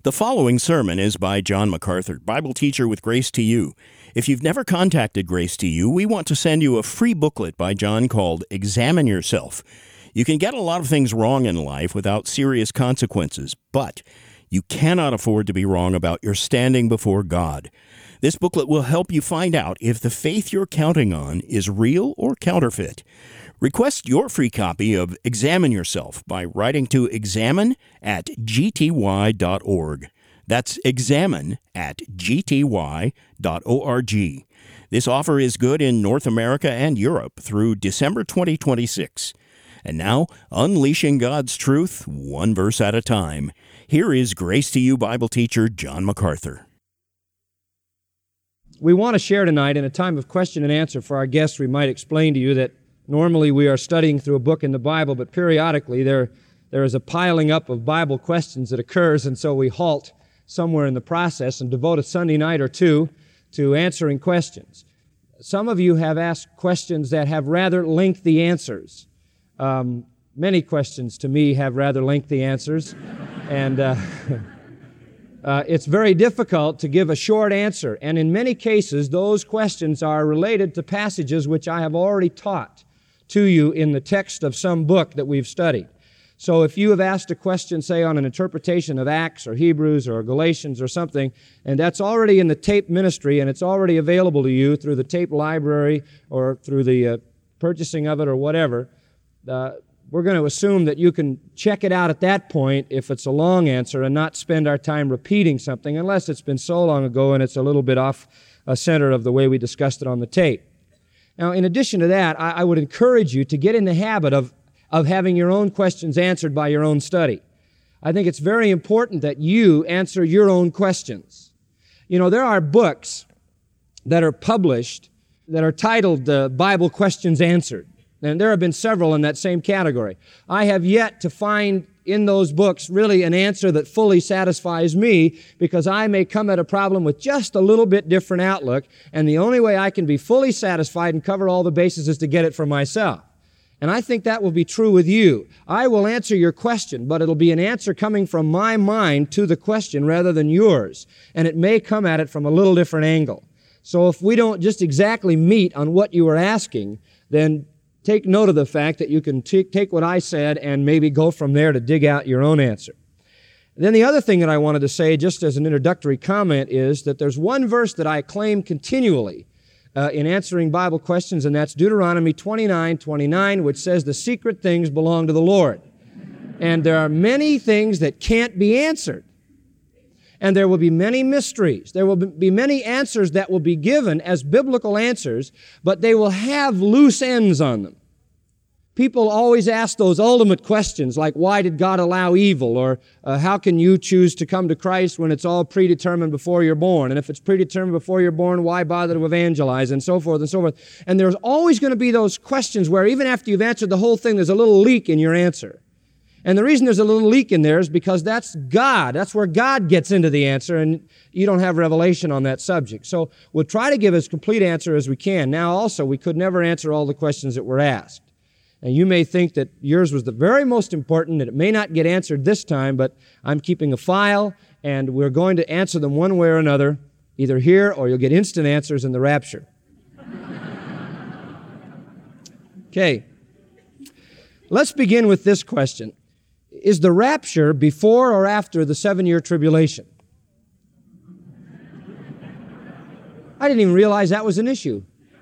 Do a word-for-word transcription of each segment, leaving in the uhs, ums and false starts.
The following sermon is by John MacArthur, Bible teacher with Grace to You. If you've never contacted Grace to You, we want to send you a free booklet by John called Examine Yourself. You can get a lot of things wrong in life without serious consequences, but you cannot afford to be wrong about your standing before God. This booklet will help you find out if the faith you're counting on is real or counterfeit. Request your free copy of Examine Yourself by writing to examine at g t y dot org. That's examine at g t y dot org. This offer is good in North America and Europe through December twenty twenty-six. And now, unleashing God's truth, one verse at a time. Here is Grace to You Bible teacher John MacArthur. We want to share tonight, in a time of question and answer for our guests, we might explain to you that normally we are studying through a book in the Bible, but periodically there, there is a piling up of Bible questions that occurs, and so we halt somewhere in the process and devote a Sunday night or two to answering questions. Some of you have asked questions that have rather lengthy answers. Um, many questions to me have rather lengthy answers, and uh, uh, it's very difficult to give a short answer, and in many cases those questions are related to passages which I have already taught to you in the text of some book that we've studied. So if you have asked a question, say, on an interpretation of Acts or Hebrews or Galatians or something, and that's already in the tape ministry and it's already available to you through the tape library or through the uh, purchasing of it or whatever, uh, we're going to assume that you can check it out at that point if it's a long answer and not spend our time repeating something unless it's been so long ago and it's a little bit off uh, center of the way we discussed it on the tape. Now, in addition to that, I, I would encourage you to get in the habit of, of having your own questions answered by your own study. I think it's very important that you answer your own questions. You know, there are books that are published that are titled uh, Bible Questions Answered, and there have been several in that same category. I have yet to find in those books really an answer that fully satisfies me, because I may come at a problem with just a little bit different outlook, and the only way I can be fully satisfied and cover all the bases is to get it for myself. And I think that will be true with you. I will answer your question, but it'll be an answer coming from my mind to the question rather than yours, and it may come at it from a little different angle. So if we don't just exactly meet on what you are asking, then take note of the fact that you can t- take what I said and maybe go from there to dig out your own answer. Then the other thing that I wanted to say, just as an introductory comment, is that there's one verse that I claim continually uh, in answering Bible questions, and that's Deuteronomy twenty-nine twenty-nine, which says the secret things belong to the Lord. And there are many things that can't be answered. And there will be many mysteries. There will be many answers that will be given as biblical answers, but they will have loose ends on them. People always ask those ultimate questions like, why did God allow evil? Or uh, how can you choose to come to Christ when it's all predetermined before you're born? And if it's predetermined before you're born, why bother to evangelize? And so forth and so forth. And there's always going to be those questions where even after you've answered the whole thing, there's a little leak in your answer. And the reason there's a little leak in there is because that's God. That's where God gets into the answer, and you don't have revelation on that subject. So we'll try to give as complete answer as we can. Now also, we could never answer all the questions that were asked. And you may think that yours was the very most important, and it may not get answered this time, but I'm keeping a file, and we're going to answer them one way or another, either here or you'll get instant answers in the rapture. Okay. Let's begin with this question. Is the rapture before or after the seven-year tribulation? I didn't even realize that was an issue.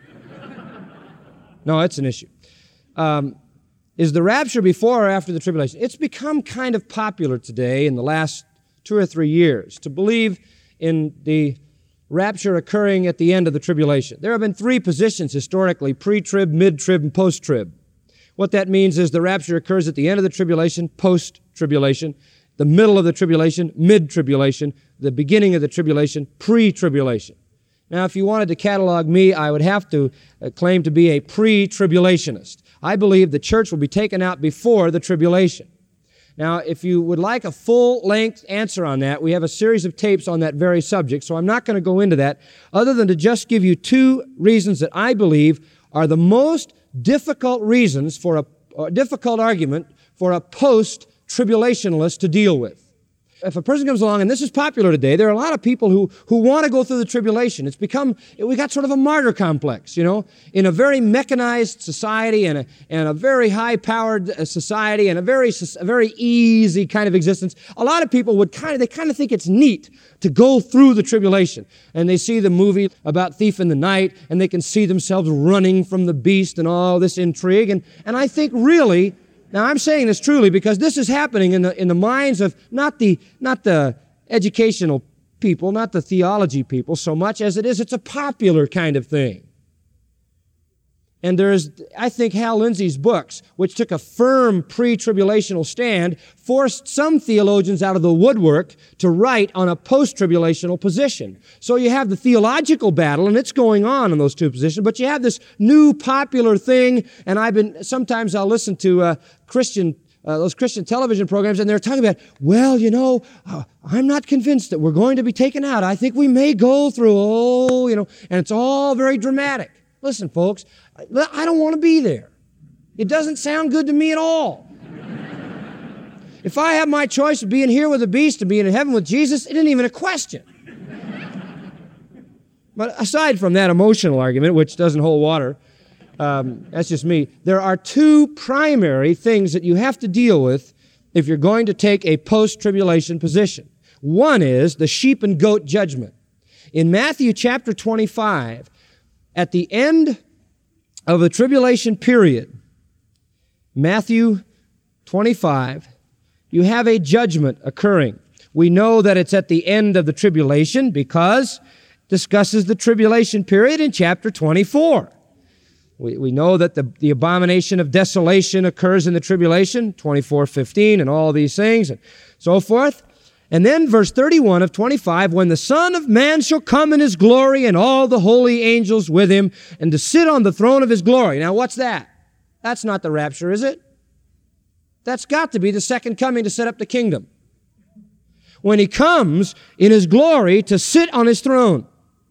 No, it's an issue. Um, is the rapture before or after the tribulation? It's become kind of popular today in the last two or three years to believe in the rapture occurring at the end of the tribulation. There have been three positions historically: pre-trib, mid-trib, and post-trib. What that means is the rapture occurs at the end of the tribulation, post-tribulation, the middle of the tribulation, mid-tribulation, the beginning of the tribulation, pre-tribulation. Now, if you wanted to catalog me, I would have to uh, claim to be a pre-tribulationist. I believe the church will be taken out before the tribulation. Now, if you would like a full-length answer on that, we have a series of tapes on that very subject, so I'm not going to go into that, other than to just give you two reasons that I believe are the most difficult reasons for a, a difficult argument for a post-tribulationalist to deal with. if a person comes along, and this is popular today, there are a lot of people who, who want to go through the tribulation. It's become, we got sort of a martyr complex, you know, in a very mechanized society and a, and a very high-powered society and a very, a very easy kind of existence. A lot of people would kind of, they kind of think it's neat to go through the tribulation. And they see the movie about Thief in the Night, and they can see themselves running from the beast and all this intrigue. And, and I think really, now I'm saying this truly because this is happening in the, in the minds of not the, not the educational people, not the theology people so much as it is, it's a popular kind of thing. And there's, I think Hal Lindsey's books, which took a firm pre-tribulational stand, forced some theologians out of the woodwork to write on a post-tribulational position. So you have the theological battle, and it's going on in those two positions, but you have this new popular thing, and I've been, sometimes I'll listen to uh, Christian, uh, those Christian television programs, and they're talking about, well, you know, uh, I'm not convinced that we're going to be taken out. I think we may go through, oh, you know, and it's all very dramatic. Listen, folks, I don't want to be there. It doesn't sound good to me at all. If I have my choice of being here with the beast and being in heaven with Jesus, it isn't even a question. But aside from that emotional argument, which doesn't hold water, um, that's just me, there are two primary things that you have to deal with if you're going to take a post-tribulation position. One is the sheep and goat judgment. In Matthew chapter twenty-five, at the end of the tribulation period, Matthew twenty-five, you have a judgment occurring. We know that it's at the end of the tribulation because it discusses the tribulation period in chapter twenty-four. We, we know that the, the abomination of desolation occurs in the tribulation, twenty-four fifteen, and all these things, and so forth. And then verse thirty-one of twenty-five, when the Son of Man shall come in his glory and all the holy angels with him, and to sit on the throne of his glory. Now what's that? That's not the rapture, is it? That's got to be the second coming to set up the kingdom. When he comes in his glory to sit on his throne.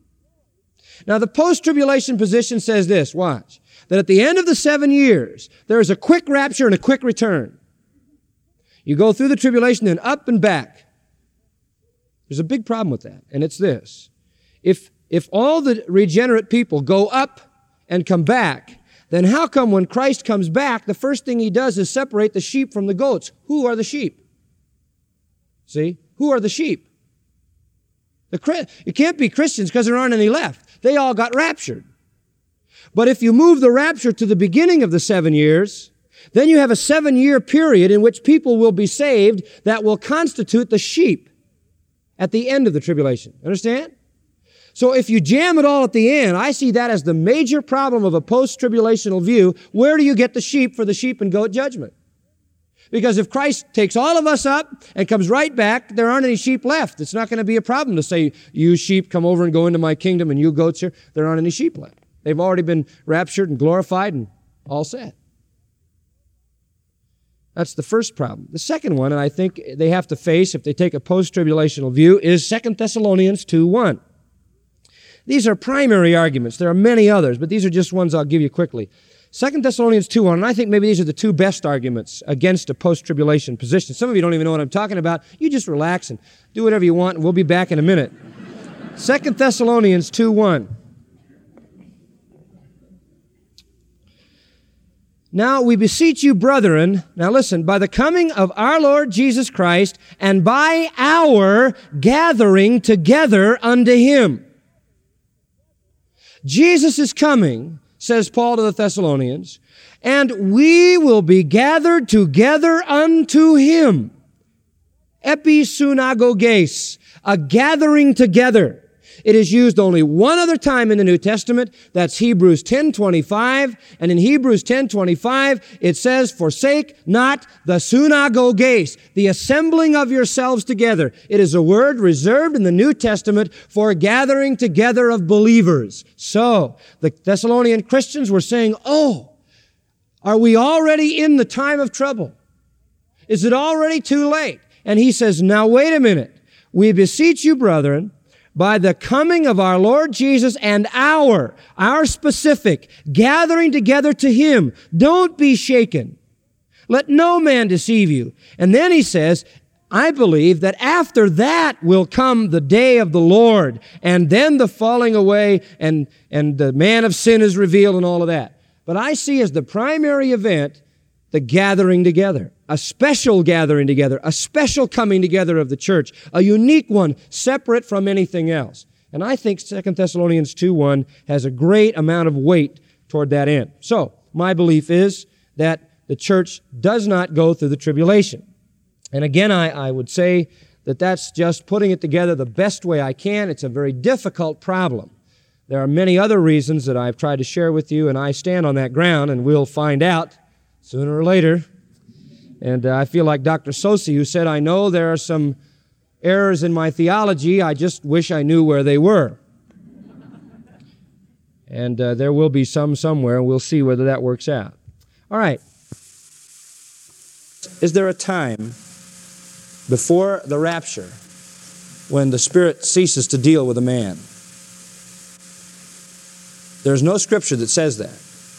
Now the post-tribulation position says this, watch, that at the end of the seven years, there is a quick rapture and a quick return. You go through the tribulation, then up and back. There's a big problem with that, and it's this. If, if all the regenerate people go up and come back, then how come when Christ comes back, the first thing he does is separate the sheep from the goats? Who are the sheep? See? Who are the sheep? The, you can't be Christians because there aren't any left. They all got raptured. But if you move the rapture to the beginning of the seven years, then you have a seven-year period in which people will be saved that will constitute the sheep at the end of the tribulation. Understand? So if you jam it all at the end, I see that as the major problem of a post-tribulational view. Where do you get the sheep for the sheep and goat judgment? Because if Christ takes all of us up and comes right back, there aren't any sheep left. It's not going to be a problem to say, you sheep come over and go into my kingdom and you goats here. There aren't any sheep left. They've already been raptured and glorified and all set. That's the first problem. The second one, and I think they have to face if they take a post-tribulational view, is Second Thessalonians two one. These are primary arguments. There are many others, but these are just ones I'll give you quickly. Second Thessalonians two one, and I think maybe these are the two best arguments against a post-tribulation position. Some of you don't even know what I'm talking about. You just relax and do whatever you want, and we'll be back in a minute. Second Thessalonians two one. Now we beseech you, brethren, now listen, by the coming of our Lord Jesus Christ and by our gathering together unto him. Jesus is coming, says Paul to the Thessalonians, and we will be gathered together unto him. Episynagoges, a gathering together. It is used only one other time in the New Testament. That's Hebrews ten twenty-five. And in Hebrews ten twenty-five, it says, forsake not the synagoges, the assembling of yourselves together. It is a word reserved in the New Testament for gathering together of believers. So, the Thessalonian Christians were saying, oh, are we already in the time of trouble? Is it already too late? And he says, now wait a minute. We beseech you, brethren, by the coming of our Lord Jesus and our, our specific, gathering together to him, don't be shaken. Let no man deceive you. And then he says, I believe that after that will come the day of the Lord, and then the falling away, and, and the man of sin is revealed and all of that. But I see as the primary event the gathering together, a special gathering together, a special coming together of the church, a unique one, separate from anything else. And I think Second Thessalonians two one has a great amount of weight toward that end. So, my belief is that the church does not go through the tribulation. And again, I, I would say that that's just putting it together the best way I can. It's a very difficult problem. There are many other reasons that I've tried to share with you, and I stand on that ground, and we'll find out sooner or later. And uh, I feel like Doctor Sosi, who said, I know there are some errors in my theology, I just wish I knew where they were. And uh, there will be some somewhere, and we'll see whether that works out. All right. Is there a time before the rapture when the Spirit ceases to deal with a man? There's no scripture that says that.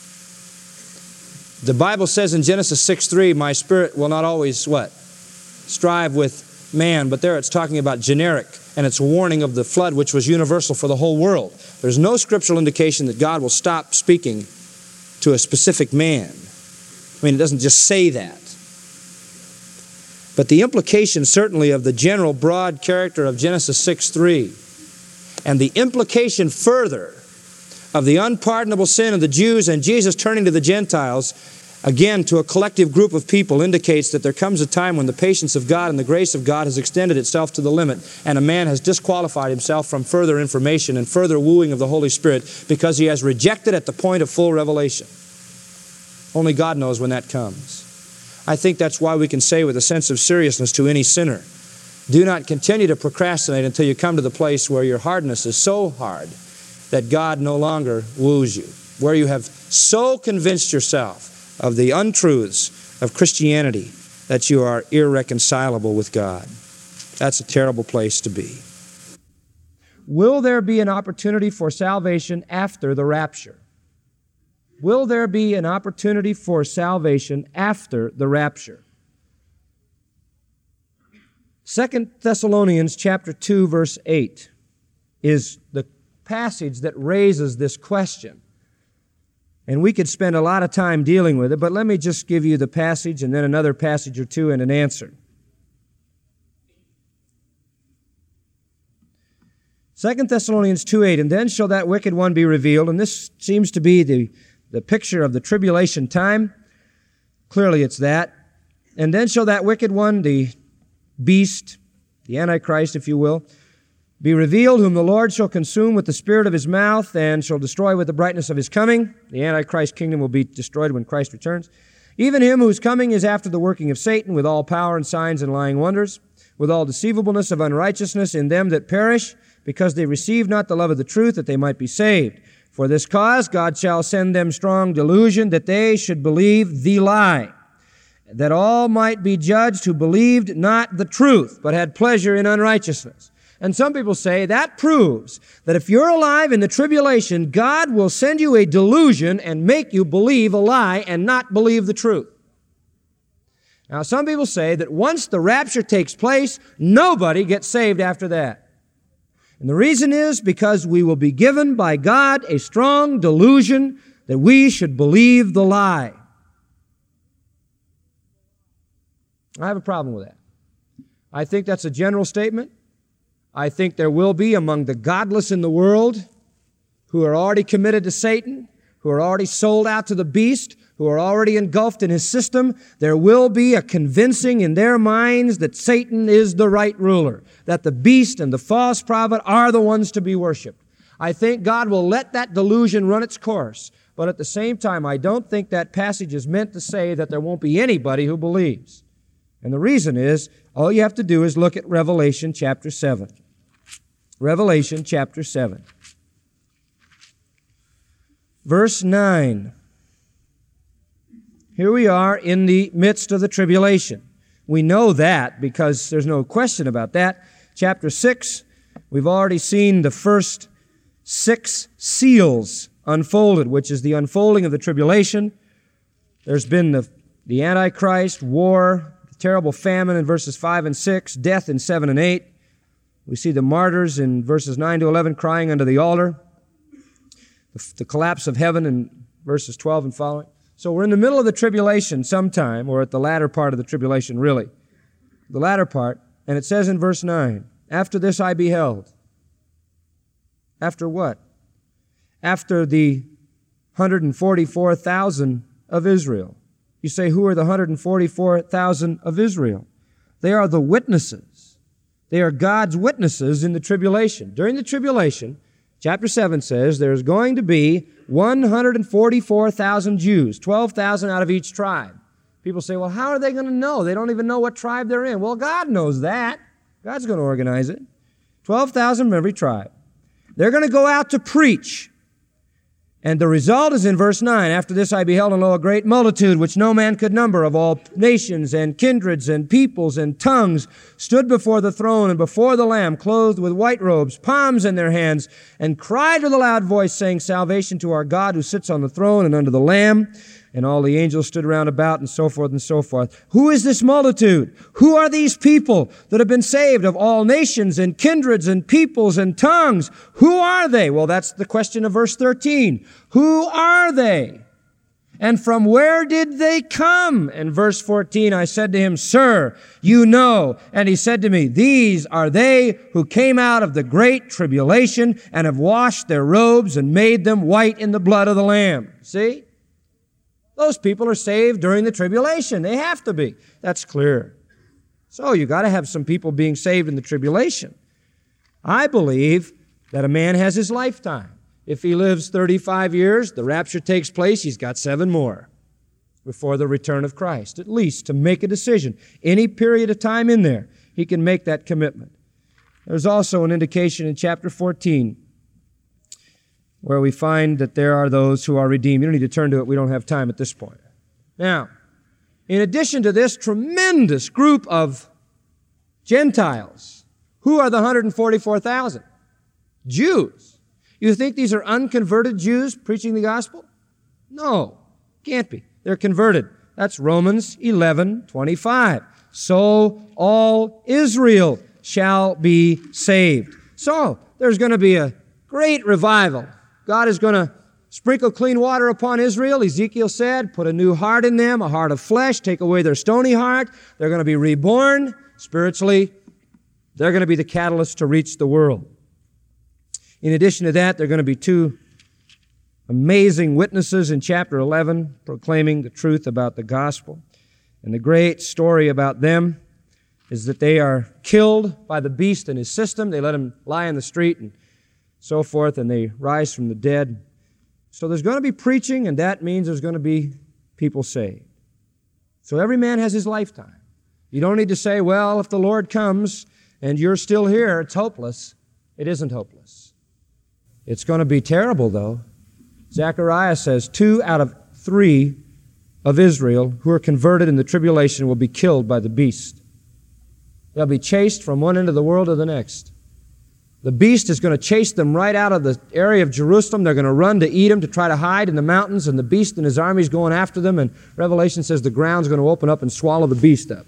The Bible says in Genesis six three, my spirit will not always, what? Strive with man. But there it's talking about generic, and it's a warning of the flood, which was universal for the whole world. There's no scriptural indication that God will stop speaking to a specific man. I mean, it doesn't just say that. But the implication certainly of the general broad character of Genesis six three, and the implication further of the unpardonable sin of the Jews and Jesus turning to the Gentiles, again to a collective group of people, indicates that there comes a time when the patience of God and the grace of God has extended itself to the limit, and a man has disqualified himself from further information and further wooing of the Holy Spirit because he has rejected at the point of full revelation. Only God knows when that comes. I think that's why we can say with a sense of seriousness to any sinner, do not continue to procrastinate until you come to the place where your hardness is so hard that God no longer woos you, where you have so convinced yourself of the untruths of Christianity that you are irreconcilable with God. That's a terrible place to be. Will there be an opportunity for salvation after the rapture? Will there be an opportunity for salvation after the rapture? Second Thessalonians chapter two, verse eight is the passage that raises this question. And we could spend a lot of time dealing with it, but let me just give you the passage and then another passage or two and an answer. Second Thessalonians two eight, and then shall that wicked one be revealed, and this seems to be the, the picture of the tribulation time. Clearly it's that. And then shall that wicked one, the beast, the Antichrist, if you will, be revealed, whom the Lord shall consume with the spirit of his mouth and shall destroy with the brightness of his coming. The Antichrist kingdom will be destroyed when Christ returns. Even him whose coming is after the working of Satan, with all power and signs and lying wonders, with all deceivableness of unrighteousness in them that perish, because they receive not the love of the truth, that they might be saved. For this cause God shall send them strong delusion, that they should believe the lie, that all might be judged who believed not the truth, but had pleasure in unrighteousness. And some people say that proves that if you're alive in the tribulation, God will send you a delusion and make you believe a lie and not believe the truth. Now, some people say that once the rapture takes place, nobody gets saved after that. And the reason is because we will be given by God a strong delusion that we should believe the lie. I have a problem with that. I think that's a general statement. I think there will be among the godless in the world who are already committed to Satan, who are already sold out to the beast, who are already engulfed in his system, there will be a convincing in their minds that Satan is the right ruler, that the beast and the false prophet are the ones to be worshiped. I think God will let that delusion run its course, but at the same time, I don't think that passage is meant to say that there won't be anybody who believes. And the reason is, all you have to do is look at Revelation chapter seven. Revelation chapter seven. Verse nine. Here we are in the midst of the tribulation. We know that because there's no question about that. Chapter six, we've already seen the first six seals unfolded, which is the unfolding of the tribulation. There's been the, the Antichrist, war, terrible famine in verses five and six, death in seven and eight. We see the martyrs in verses nine to eleven crying under the altar, the, the collapse of heaven in verses twelve and following. So we're in the middle of the tribulation sometime, or at the latter part of the tribulation, really. The latter part, and it says in verse nine, after this I beheld. After what? After the one hundred forty-four thousand of Israel. You say, who are the one hundred forty-four thousand of Israel? They are the witnesses. They are God's witnesses in the tribulation. During the tribulation, chapter seven says, there's going to be one hundred forty-four thousand Jews, twelve thousand out of each tribe. People say, well, how are they going to know? They don't even know what tribe they're in. Well, God knows that. God's going to organize it. twelve thousand from every tribe. They're going to go out to preach. And the result is in verse nine, after this I beheld and lo, a great multitude, which no man could number, of all nations and kindreds and peoples and tongues, stood before the throne and before the Lamb, clothed with white robes, palms in their hands, and cried with a loud voice, saying, salvation to our God who sits on the throne and unto the Lamb. And all the angels stood round about, and so forth and so forth. Who is this multitude? Who are these people that have been saved of all nations and kindreds and peoples and tongues? Who are they? Well, that's the question of verse thirteen. Who are they? And from where did they come? And verse fourteen, I said to him, Sir, you know. And he said to me, These are they who came out of the great tribulation and have washed their robes and made them white in the blood of the Lamb. See? Those people are saved during the tribulation. They have to be. That's clear. So you got to have some people being saved in the tribulation. I believe that a man has his lifetime. If he lives thirty-five years, the rapture takes place, he's got seven more before the return of Christ, at least to make a decision. Any period of time in there, he can make that commitment. There's also an indication in chapter fourteen where we find that there are those who are redeemed. You don't need to turn to it. We don't have time at this point. Now, in addition to this tremendous group of Gentiles, who are the one hundred forty-four thousand? Jews. You think these are unconverted Jews preaching the gospel? No, can't be. They're converted. That's Romans eleven twenty-five. So all Israel shall be saved. So there's going to be a great revival. God is going to sprinkle clean water upon Israel, Ezekiel said, put a new heart in them, a heart of flesh, take away their stony heart. They're going to be reborn spiritually. They're going to be the catalyst to reach the world. In addition to that, there are going to be two amazing witnesses in chapter eleven proclaiming the truth about the gospel. And the great story about them is that they are killed by the beast and his system. They let him lie in the street and so forth, and they rise from the dead. So there's going to be preaching, and that means there's going to be people saved. So every man has his lifetime. You don't need to say, well, if the Lord comes and you're still here, it's hopeless. It isn't hopeless. It's going to be terrible, though. Zechariah says two out of three of Israel who are converted in the tribulation will be killed by the beast. They'll be chased from one end of the world to the next. The beast is going to chase them right out of the area of Jerusalem. They're going to run to Edom to try to hide in the mountains, and the beast and his army is going after them, and Revelation says the ground's going to open up and swallow the beast up.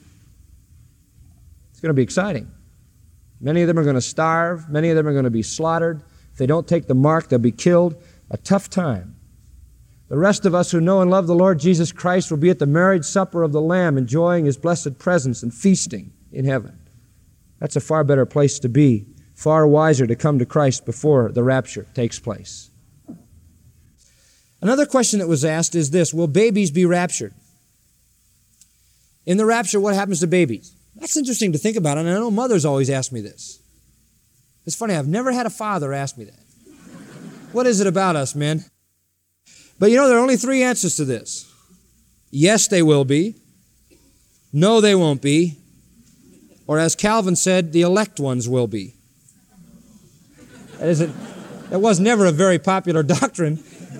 It's going to be exciting. Many of them are going to starve. Many of them are going to be slaughtered. If they don't take the mark, they'll be killed. A tough time. The rest of us who know and love the Lord Jesus Christ will be at the marriage supper of the Lamb, enjoying His blessed presence and feasting in heaven. That's a far better place to be. Far wiser to come to Christ before the rapture takes place. Another question that was asked is this: will babies be raptured? In the rapture, what happens to babies? That's interesting to think about, and I know mothers always ask me this. It's funny, I've never had a father ask me that. What is it about us, men? But you know, there are only three answers to this. Yes, they will be. No, they won't be. Or as Calvin said, the elect ones will be. That isn't, that was never a very popular doctrine.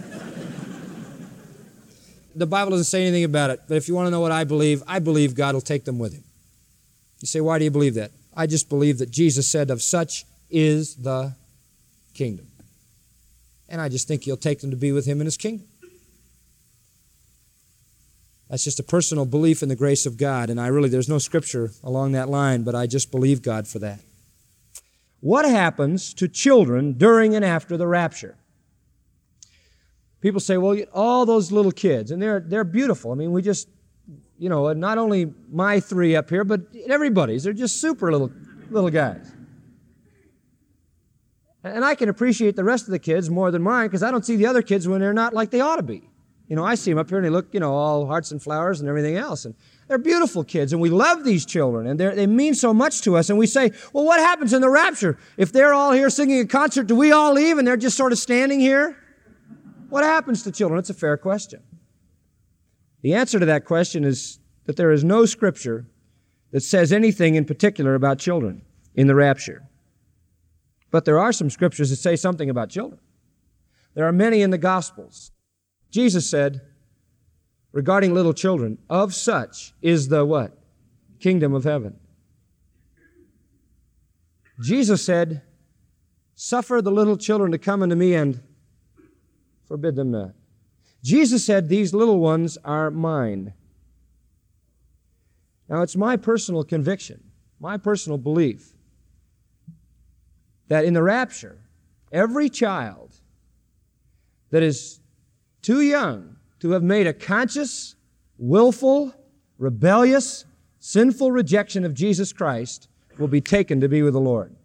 The Bible doesn't say anything about it, but if you want to know what I believe, I believe God will take them with Him. You say, why do you believe that? I just believe that Jesus said, of such is the kingdom. And I just think He'll take them to be with Him in His kingdom. That's just a personal belief in the grace of God, and I really, there's no scripture along that line, but I just believe God for that. What happens to children during and after the rapture? People say, well, all those little kids, and they're, they're beautiful. I mean, we just, you know, not only my three up here, but everybody's. They're just super little, little guys. And I can appreciate the rest of the kids more than mine because I don't see the other kids when they're not like they ought to be. You know, I see them up here and they look, you know, all hearts and flowers and everything else. And they're beautiful kids, and we love these children, and they mean so much to us. And we say, well, what happens in the rapture? If they're all here singing a concert, do we all leave and they're just sort of standing here? What happens to children? It's a fair question. The answer to that question is that there is no scripture that says anything in particular about children in the rapture. But there are some scriptures that say something about children. There are many in the Gospels. Jesus said, regarding little children, of such is the what? Kingdom of heaven. Jesus said, suffer the little children to come unto me and forbid them not. Jesus said, these little ones are mine. Now, it's my personal conviction, my personal belief, that in the rapture, every child that is too young to have made a conscious, willful, rebellious, sinful rejection of Jesus Christ will be taken to be with the Lord.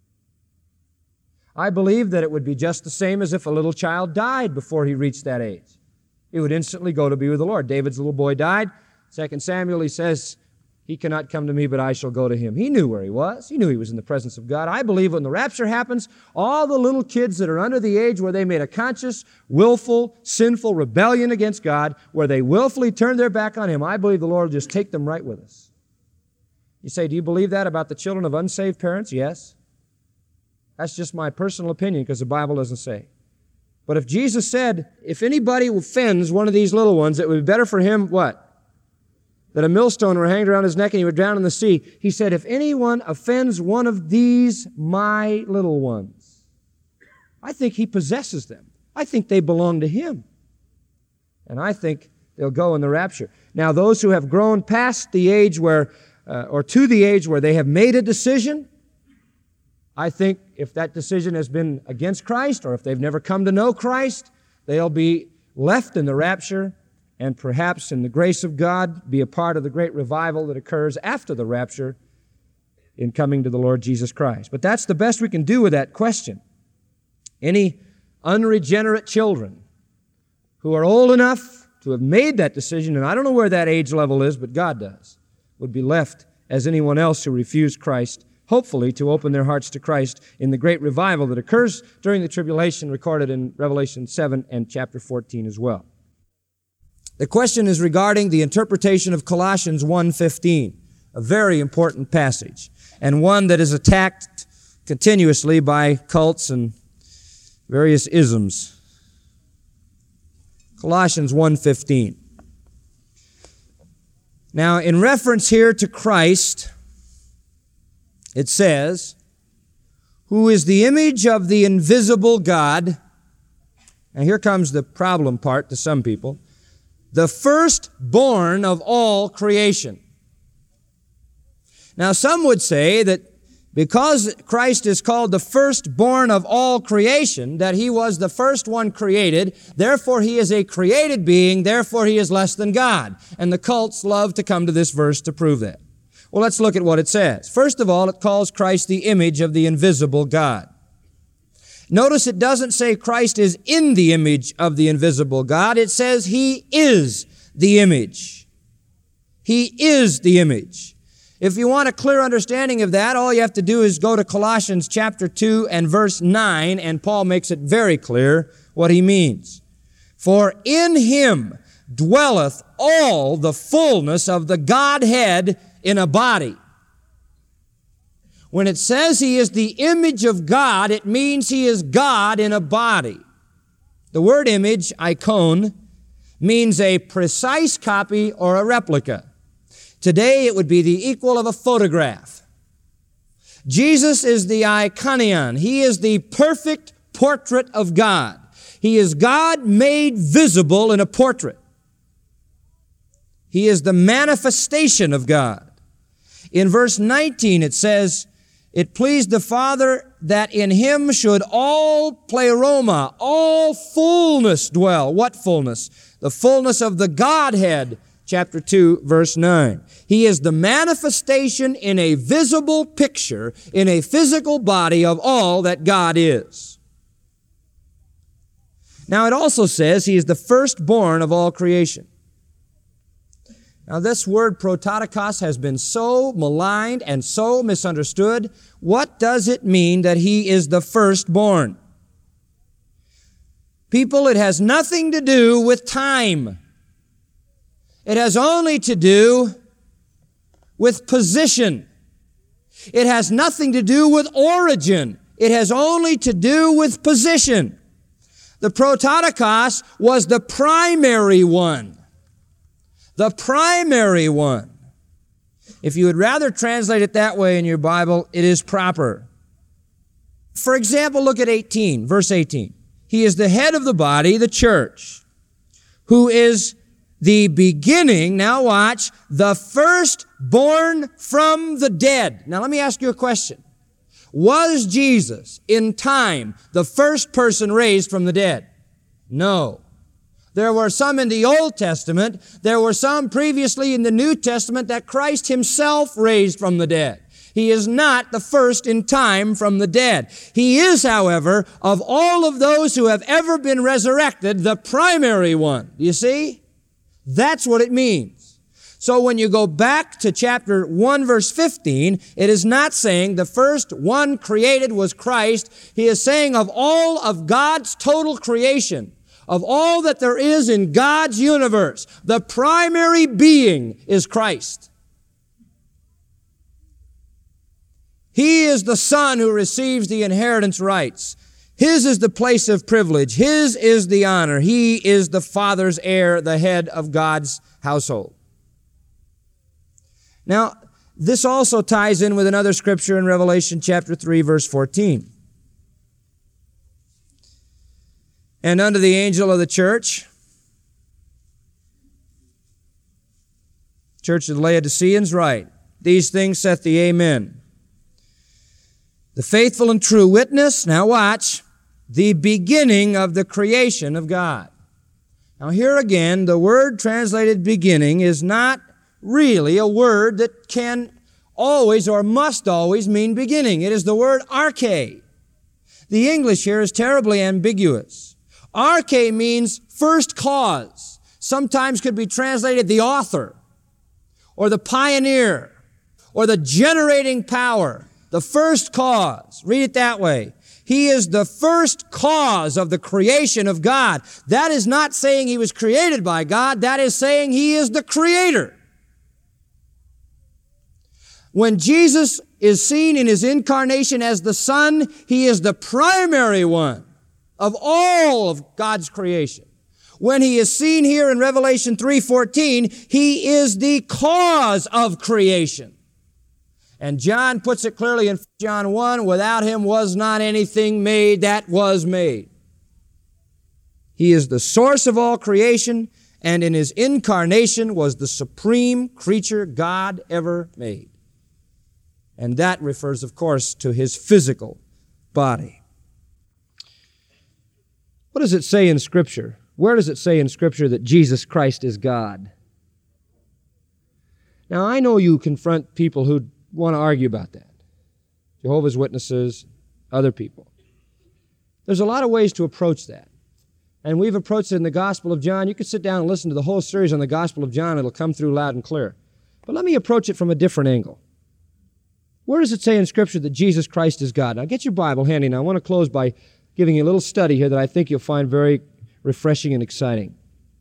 I believe that it would be just the same as if a little child died before he reached that age. He would instantly go to be with the Lord. David's little boy died. Second Samuel, he says, he cannot come to me, but I shall go to him. He knew where he was. He knew he was in the presence of God. I believe when the rapture happens, all the little kids that are under the age where they made a conscious, willful, sinful rebellion against God, where they willfully turned their back on Him, I believe the Lord will just take them right with us. You say, do you believe that about the children of unsaved parents? Yes. That's just my personal opinion because the Bible doesn't say. But if Jesus said, if anybody offends one of these little ones, it would be better for him, what? That a millstone were hanged around his neck and he would drown in the sea. He said, if anyone offends one of these, my little ones, I think he possesses them. I think they belong to him. And I think they'll go in the rapture. Now, those who have grown past the age where, uh, or to the age where they have made a decision, I think if that decision has been against Christ or if they've never come to know Christ, they'll be left in the rapture and perhaps in the grace of God be a part of the great revival that occurs after the rapture in coming to the Lord Jesus Christ. But that's the best we can do with that question. Any unregenerate children who are old enough to have made that decision, and I don't know where that age level is, but God does, would be left as anyone else who refused Christ, hopefully to open their hearts to Christ in the great revival that occurs during the tribulation recorded in Revelation seven and chapter fourteen as well. The question is regarding the interpretation of Colossians one fifteen, a very important passage, and one that is attacked continuously by cults and various isms. Colossians one fifteen. Now, in reference here to Christ, it says, who is the image of the invisible God. Now here comes the problem part to some people. The firstborn of all creation. Now some would say that because Christ is called the firstborn of all creation, that He was the first one created, therefore He is a created being, therefore He is less than God. And the cults love to come to this verse to prove that. Well, let's look at what it says. First of all, it calls Christ the image of the invisible God. Notice it doesn't say Christ is in the image of the invisible God. It says He is the image. He is the image. If you want a clear understanding of that, all you have to do is go to Colossians chapter two and verse nine, and Paul makes it very clear what he means. For in Him dwelleth all the fullness of the Godhead in a body. When it says He is the image of God, it means He is God in a body. The word image, icon, means a precise copy or a replica. Today it would be the equal of a photograph. Jesus is the iconion. He is the perfect portrait of God. He is God made visible in a portrait. He is the manifestation of God. In verse nineteen it says, it pleased the Father that in Him should all pleroma, all fullness dwell. What fullness? The fullness of the Godhead. Chapter two, verse nine. He is the manifestation in a visible picture, in a physical body of all that God is. Now it also says He is the firstborn of all creation. Now this word prototokos has been so maligned and so misunderstood. What does it mean that He is the firstborn? People, it has nothing to do with time. It has only to do with position. It has nothing to do with origin. It has only to do with position. The prototokos was the primary one. The primary one. If you would rather translate it that way in your Bible, it is proper. For example, look at eighteen, verse eighteen. He is the head of the body, the church, who is the beginning, now watch, the firstborn from the dead. Now let me ask you a question. Was Jesus in time the first person raised from the dead? No. There were some in the Old Testament. There were some previously in the New Testament that Christ Himself raised from the dead. He is not the first in time from the dead. He is, however, of all of those who have ever been resurrected, the primary one. Do you see? That's what it means. So when you go back to chapter one, verse fifteen, it is not saying the first one created was Christ. He is saying of all of God's total creation, of all that there is in God's universe, the primary being is Christ. He is the Son who receives the inheritance rights. His is the place of privilege. His is the honor. He is the Father's heir, the head of God's household. Now, this also ties in with another scripture in Revelation chapter three, verse fourteen. And unto the angel of the church, church of the Laodiceans, write, these things saith the Amen. The faithful and true witness, now watch, the beginning of the creation of God. Now here again, the word translated beginning is not really a word that can always or must always mean beginning. It is the word arche. The English here is terribly ambiguous. Arche means first cause. Sometimes could be translated the author, or the pioneer, or the generating power, the first cause. Read it that way. He is the first cause of the creation of God. That is not saying He was created by God. That is saying He is the creator. When Jesus is seen in His incarnation as the Son, He is the primary one of all of God's creation. When He is seen here in Revelation three fourteen, He is the cause of creation. And John puts it clearly in John one, without Him was not anything made that was made. He is the source of all creation, and in His incarnation was the supreme creature God ever made. And that refers, of course, to His physical body. What does it say in Scripture? Where does it say in Scripture that Jesus Christ is God? Now, I know you confront people who want to argue about that. Jehovah's Witnesses, other people. There's a lot of ways to approach that. And we've approached it in the Gospel of John. You can sit down and listen to the whole series on the Gospel of John. It'll come through loud and clear. But let me approach it from a different angle. Where does it say in Scripture that Jesus Christ is God? Now, get your Bible handy. Now, I want to close by giving you a little study here that I think you'll find very refreshing and exciting.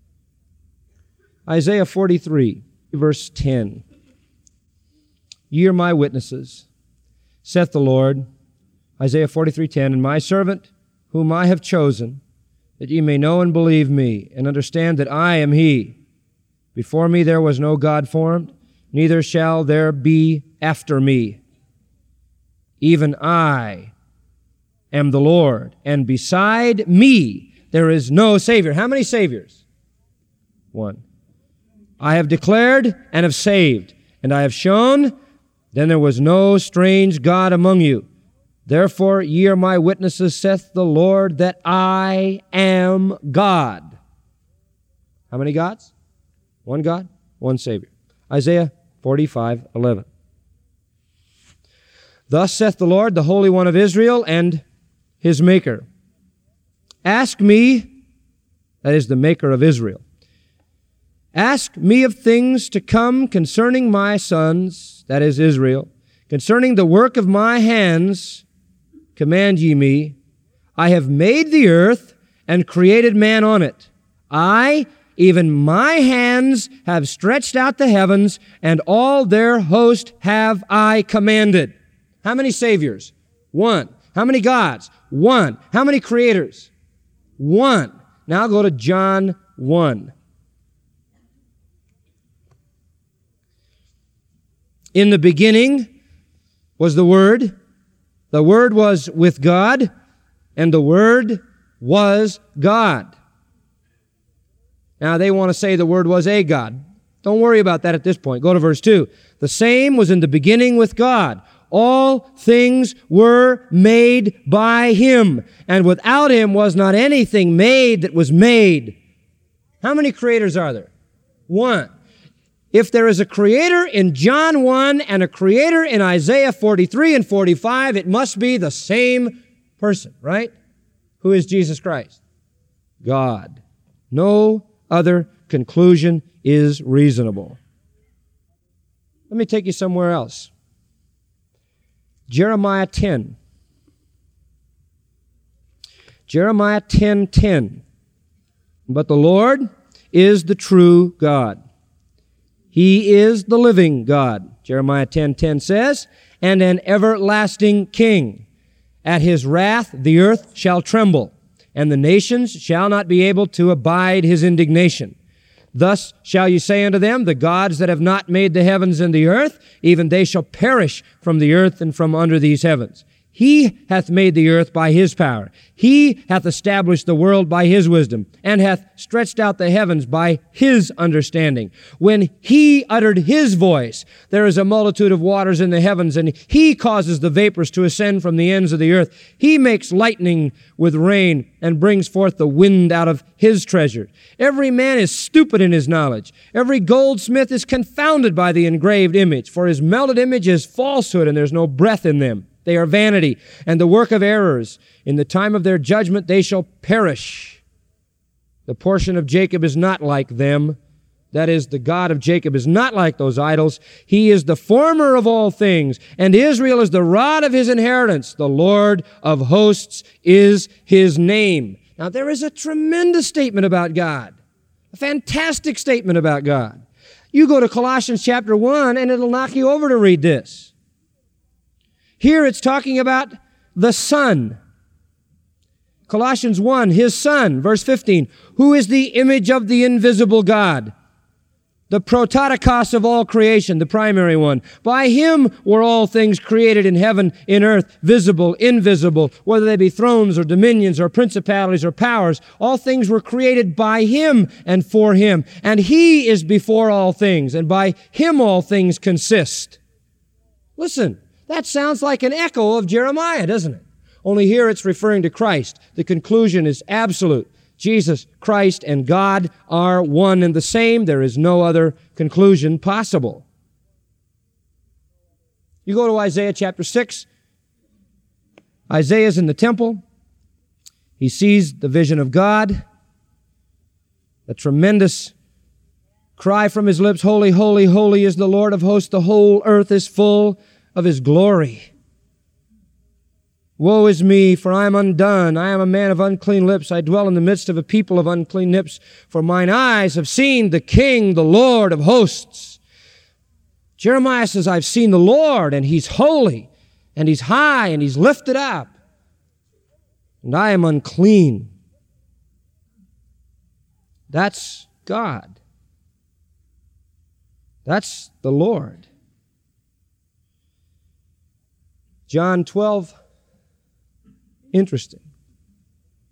Isaiah forty-three, verse ten. Ye are my witnesses, saith the Lord, Isaiah forty-three ten, and my servant whom I have chosen, that ye may know and believe me, and understand that I am He. Before me there was no God formed, neither shall there be after me. Even I am the Lord, and beside me there is no Savior. How many Saviors? One. I have declared and have saved, and I have shown, then there was no strange God among you. Therefore ye are my witnesses, saith the Lord, that I am God. How many gods? One God, one Savior. Isaiah forty-five eleven. Thus saith the Lord, the Holy One of Israel, and his Maker. Ask me, that is the Maker of Israel, ask me of things to come concerning my sons, that is Israel, concerning the work of my hands, command ye me. I have made the earth and created man on it. I, even my hands, have stretched out the heavens, and all their host have I commanded. How many saviors? One. How many gods? One. How many creators? One. Now go to John one. In the beginning was the Word. The Word was with God, and the Word was God. Now, they want to say the Word was a God. Don't worry about that at this point. Go to verse two. The same was in the beginning with God. All things were made by Him, and without Him was not anything made that was made. How many creators are there? One. If there is a creator in John one and a creator in Isaiah forty-three and forty-five, it must be the same person, right? Who is Jesus Christ? God. No other conclusion is reasonable. Let me take you somewhere else. Jeremiah ten. Jeremiah ten ten. But the Lord is the true God. He is the living God. Jeremiah ten ten says, and an everlasting King. At His wrath the earth shall tremble, and the nations shall not be able to abide His indignation. Thus shall you say unto them, the gods that have not made the heavens and the earth, even they shall perish from the earth and from under these heavens. He hath made the earth by His power. He hath established the world by His wisdom, and hath stretched out the heavens by His understanding. When He uttered His voice, there is a multitude of waters in the heavens, and He causes the vapors to ascend from the ends of the earth. He makes lightning with rain, and brings forth the wind out of His treasure. Every man is stupid in his knowledge. Every goldsmith is confounded by the engraved image, for his melted image is falsehood, and there's no breath in them. They are vanity, and the work of errors. In the time of their judgment they shall perish. The portion of Jacob is not like them. That is, the God of Jacob is not like those idols. He is the former of all things, and Israel is the rod of His inheritance. The Lord of hosts is His name. Now, there is a tremendous statement about God, a fantastic statement about God. You go to Colossians chapter one, and it'll knock you over to read this. Here it's talking about the Son. Colossians one, His Son, verse fifteen, who is the image of the invisible God, the prototokos of all creation, the primary one. By Him were all things created in heaven, in earth, visible, invisible, whether they be thrones or dominions or principalities or powers. All things were created by Him and for Him. And He is before all things, and by Him all things consist. Listen. That sounds like an echo of Jeremiah, doesn't it? Only here it's referring to Christ. The conclusion is absolute. Jesus, Christ, and God are one and the same. There is no other conclusion possible. You go to Isaiah chapter six. Isaiah's in the temple. He sees the vision of God. A tremendous cry from his lips, holy, holy, holy is the Lord of hosts. The whole earth is full of His glory. Woe is me, for I am undone. I am a man of unclean lips. I dwell in the midst of a people of unclean lips. For mine eyes have seen the King, the Lord of hosts. Jeremiah says, I've seen the Lord, and He's holy, and He's high, and He's lifted up. And I am unclean. That's God. That's the Lord. John twelve, interesting.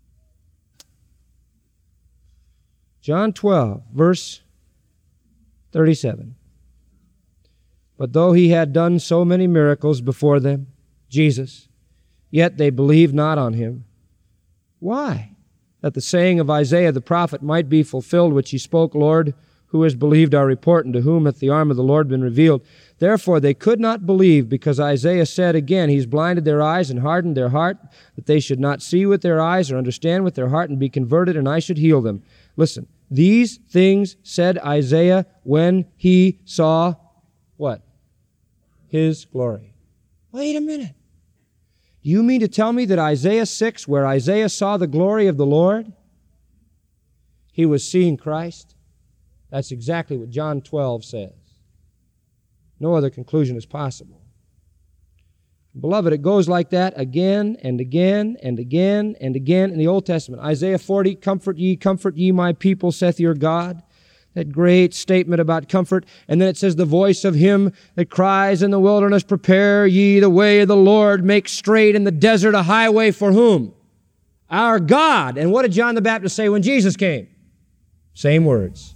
John twelve, verse thirty-seven. But though he had done so many miracles before them, Jesus, yet they believed not on him. Why? That the saying of Isaiah the prophet might be fulfilled, which he spoke, Lord, who has believed our report, and to whom hath the arm of the Lord been revealed? Therefore they could not believe, because Isaiah said again, He's blinded their eyes and hardened their heart, that they should not see with their eyes or understand with their heart and be converted, and I should heal them. Listen, these things said Isaiah when he saw what? His glory. Wait a minute. Do you mean to tell me that Isaiah six, where Isaiah saw the glory of the Lord, he was seeing Christ? That's exactly what John twelve says. No other conclusion is possible. Beloved, it goes like that again and again and again and again in the Old Testament. Isaiah forty, comfort ye, comfort ye my people, saith your God. That great statement about comfort. And then it says, the voice of him that cries in the wilderness, prepare ye the way of the Lord, make straight in the desert a highway for whom? Our God. And what did John the Baptist say when Jesus came? Same words.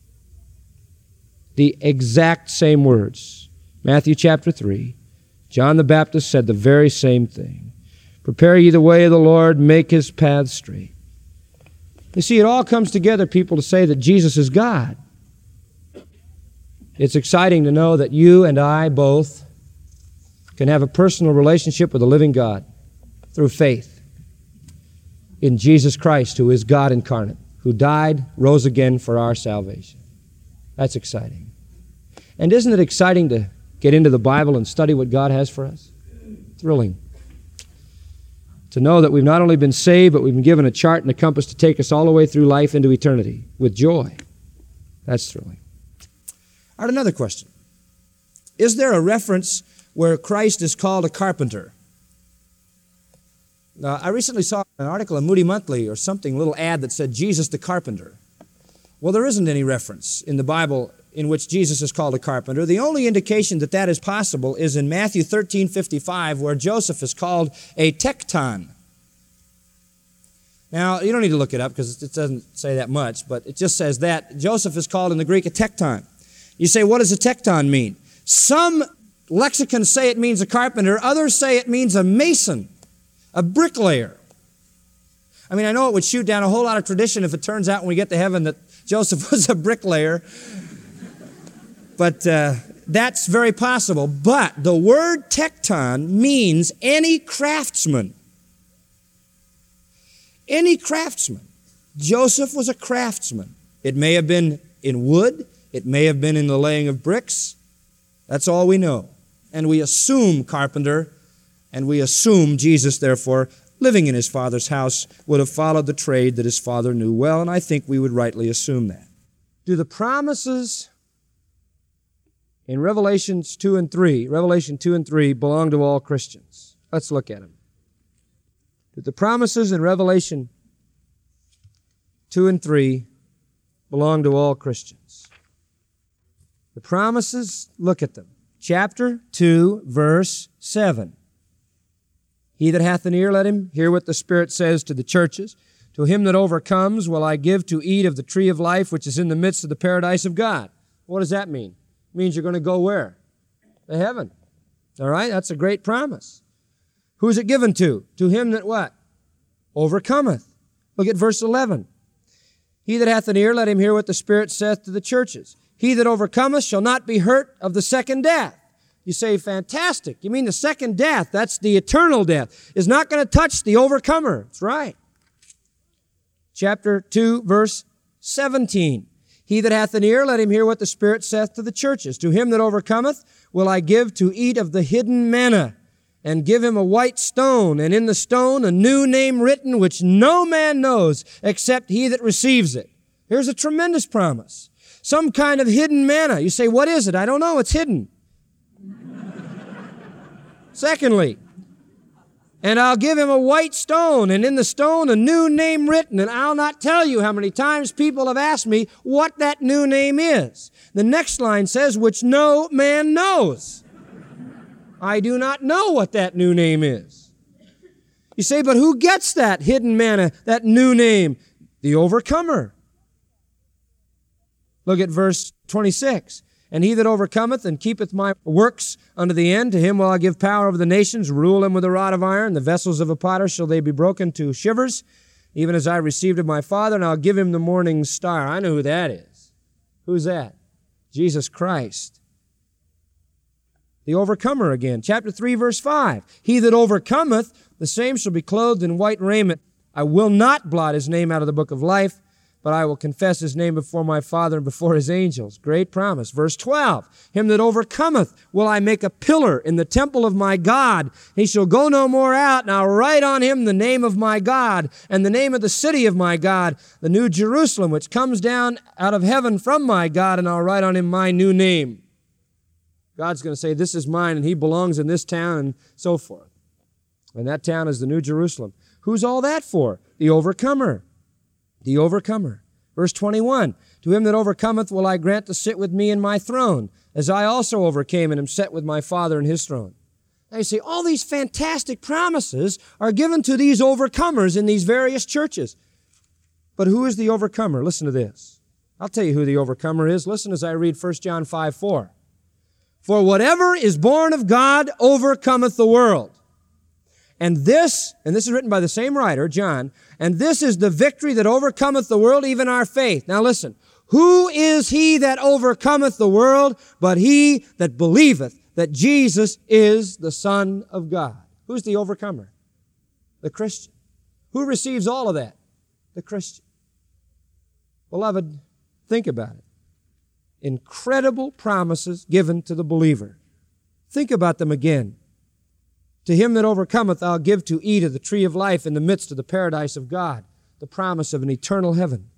The exact same words. Matthew chapter three. John the Baptist said the very same thing. Prepare ye the way of the Lord, make his paths straight. You see, it all comes together, people, to say that Jesus is God. It's exciting to know that you and I both can have a personal relationship with the living God through faith in Jesus Christ, who is God incarnate, who died, rose again for our salvation. That's exciting. And isn't it exciting to get into the Bible and study what God has for us? Thrilling. To know that we've not only been saved, but we've been given a chart and a compass to take us all the way through life into eternity with joy. That's thrilling. All right, another question. Is there a reference where Christ is called a carpenter? Now, I recently saw an article in Moody Monthly or something, a little ad that said, Jesus the carpenter. Well, there isn't any reference in the Bible in which Jesus is called a carpenter. The only indication that that is possible is in Matthew thirteen fifty-five, where Joseph is called a tekton. Now, you don't need to look it up because it doesn't say that much, but it just says that. Joseph is called in the Greek a tekton. You say, what does a tekton mean? Some lexicons say it means a carpenter. Others say it means a mason, a bricklayer. I mean, I know it would shoot down a whole lot of tradition if it turns out when we get to heaven that Joseph was a bricklayer. But uh, that's very possible. But the word tekton means any craftsman. Any craftsman. Joseph was a craftsman. It may have been in wood. It may have been in the laying of bricks. That's all we know. And we assume carpenter, and we assume Jesus, therefore, living in his Father's house, would have followed the trade that his Father knew well, and I think we would rightly assume that. Do the promises in Revelations two and three, Revelation two and three belong to all Christians? Let's look at them. Do the promises in Revelation two and three belong to all Christians? The promises, look at them. Chapter two, verse seven. He that hath an ear, let him hear what the Spirit says to the churches. To him that overcomes will I give to eat of the tree of life, which is in the midst of the paradise of God. What does that mean? It means you're going to go where? To heaven. All right? That's a great promise. Who's it given to? To him that what? Overcometh. Look at verse eleven. He that hath an ear, let him hear what the Spirit saith to the churches. He that overcometh shall not be hurt of the second death. You say, fantastic. You mean the second death, that's the eternal death, is not going to touch the overcomer. That's right. Chapter two, verse seventeen. He that hath an ear, let him hear what the Spirit saith to the churches. To him that overcometh will I give to eat of the hidden manna, and give him a white stone, and in the stone a new name written, which no man knows except he that receives it. Here's a tremendous promise. Some kind of hidden manna. You say, what is it? I don't know. It's hidden. Secondly, and I'll give him a white stone, and in the stone a new name written. And I'll not tell you how many times people have asked me what that new name is. The next line says, which no man knows. I do not know what that new name is. You say, but who gets that hidden manna, that new name? The overcomer. Look at verse twenty-six. And he that overcometh and keepeth my works unto the end, to him will I give power over the nations, rule them with a rod of iron. The vessels of a potter shall they be broken to shivers, even as I received of my Father, and I'll give him the morning star. I know who that is. Who's that? Jesus Christ. The overcomer again. Chapter three, verse five. He that overcometh, the same shall be clothed in white raiment. I will not blot his name out of the book of life, but I will confess his name before my Father and before his angels. Great promise. Verse twelve, him that overcometh will I make a pillar in the temple of my God. He shall go no more out, and I'll write on him the name of my God and the name of the city of my God, the new Jerusalem, which comes down out of heaven from my God, and I'll write on him my new name. God's going to say, this is mine, and he belongs in this town, and so forth. And that town is the New Jerusalem. Who's all that for? The overcomer. The overcomer. Verse twenty-one, to him that overcometh will I grant to sit with me in my throne, as I also overcame and am set with my Father in his throne. Now you see, all these fantastic promises are given to these overcomers in these various churches. But who is the overcomer? Listen to this. I'll tell you who the overcomer is. Listen as I read First John five four. For whatever is born of God overcometh the world. And this, and this is written by the same writer, John, and this is the victory that overcometh the world, even our faith. Now listen, who is he that overcometh the world but he that believeth that Jesus is the Son of God? Who's the overcomer? The Christian. Who receives all of that? The Christian. Beloved, think about it. Incredible promises given to the believer. Think about them again. To him that overcometh, I'll give to eat of the tree of life in the midst of the paradise of God, the promise of an eternal heaven.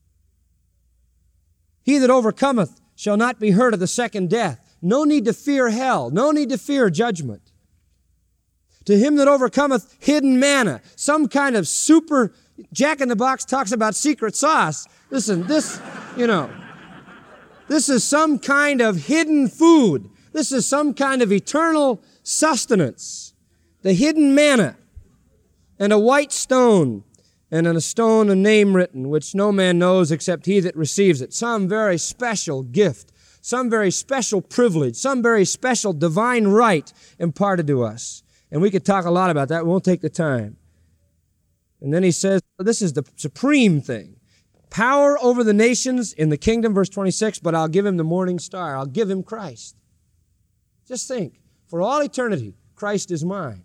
He that overcometh shall not be hurt of the second death. No need to fear hell. No need to fear judgment. To him that overcometh, hidden manna, some kind of super, Jack in the Box talks about secret sauce. Listen, this, you know, this is some kind of hidden food. This is some kind of eternal sustenance. The hidden manna, and a white stone, and on a stone a name written, which no man knows except he that receives it. Some very special gift, some very special privilege, some very special divine right imparted to us. And we could talk a lot about that. We won't take the time. And then he says, this is the supreme thing. Power over the nations in the kingdom, verse twenty-six, but I'll give him the morning star. I'll give him Christ. Just think, for all eternity, Christ is mine.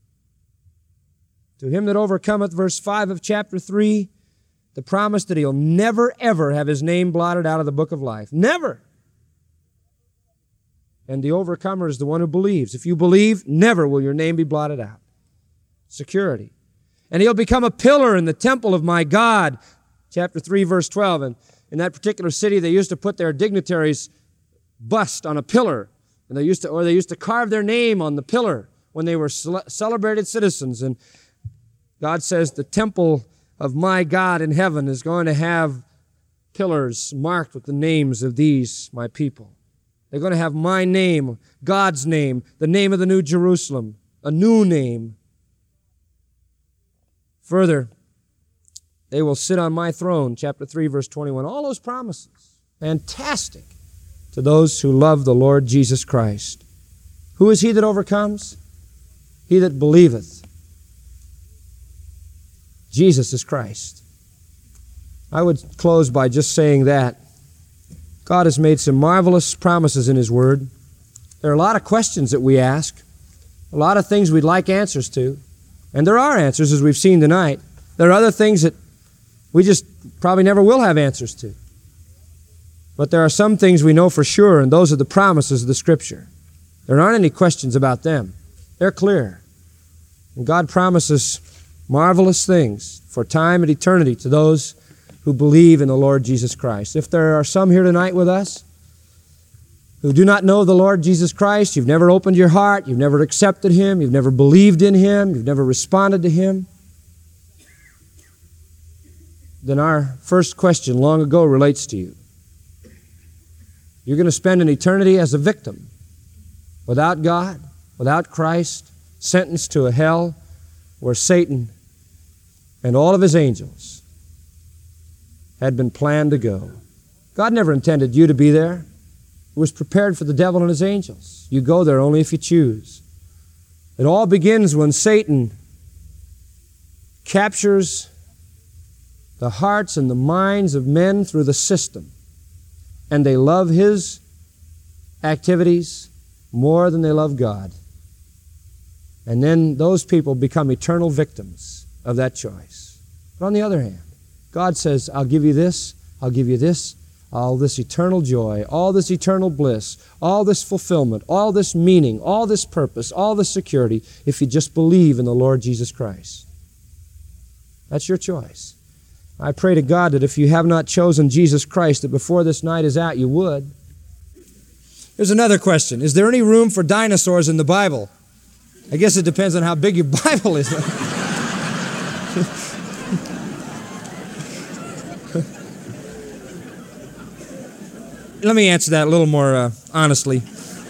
To him that overcometh, verse five of chapter three, the promise that he'll never, ever have his name blotted out of the book of life. Never. And the overcomer is the one who believes. If you believe, never will your name be blotted out. Security. And he'll become a pillar in the temple of my God. Chapter three, verse twelve. And in that particular city, they used to put their dignitaries' bust on a pillar. And they used to, or they used to carve their name on the pillar when they were celebrated citizens. And God says the temple of my God in heaven is going to have pillars marked with the names of these, my people. They're going to have my name, God's name, the name of the New Jerusalem, a new name. Further, they will sit on my throne, chapter three, verse twenty-one. All those promises, fantastic, to those who love the Lord Jesus Christ. Who is he that overcomes? He that believeth. Jesus is Christ. I would close by just saying that God has made some marvelous promises in his word. There are a lot of questions that we ask, a lot of things we'd like answers to, and there are answers, as we've seen tonight. There are other things that we just probably never will have answers to. But there are some things we know for sure, and those are the promises of the Scripture. There aren't any questions about them. They're clear. And God promises marvelous things for time and eternity to those who believe in the Lord Jesus Christ. If there are some here tonight with us who do not know the Lord Jesus Christ, you've never opened your heart, you've never accepted him, you've never believed in him, you've never responded to him, then our first question long ago relates to you. You're going to spend an eternity as a victim, without God, without Christ, sentenced to a hell where Satan and all of his angels had been planned to go. God never intended you to be there. It was prepared for the devil and his angels. You go there only if you choose. It all begins when Satan captures the hearts and the minds of men through the system, and they love his activities more than they love God. And then those people become eternal victims of that choice. But on the other hand, God says, I'll give you this, I'll give you this, all this eternal joy, all this eternal bliss, all this fulfillment, all this meaning, all this purpose, all this security, if you just believe in the Lord Jesus Christ. That's your choice. I pray to God that if you have not chosen Jesus Christ, that before this night is out, you would. Here's another question. Is there any room for dinosaurs in the Bible? I guess it depends on how big your Bible is. Let me answer that a little more uh, honestly.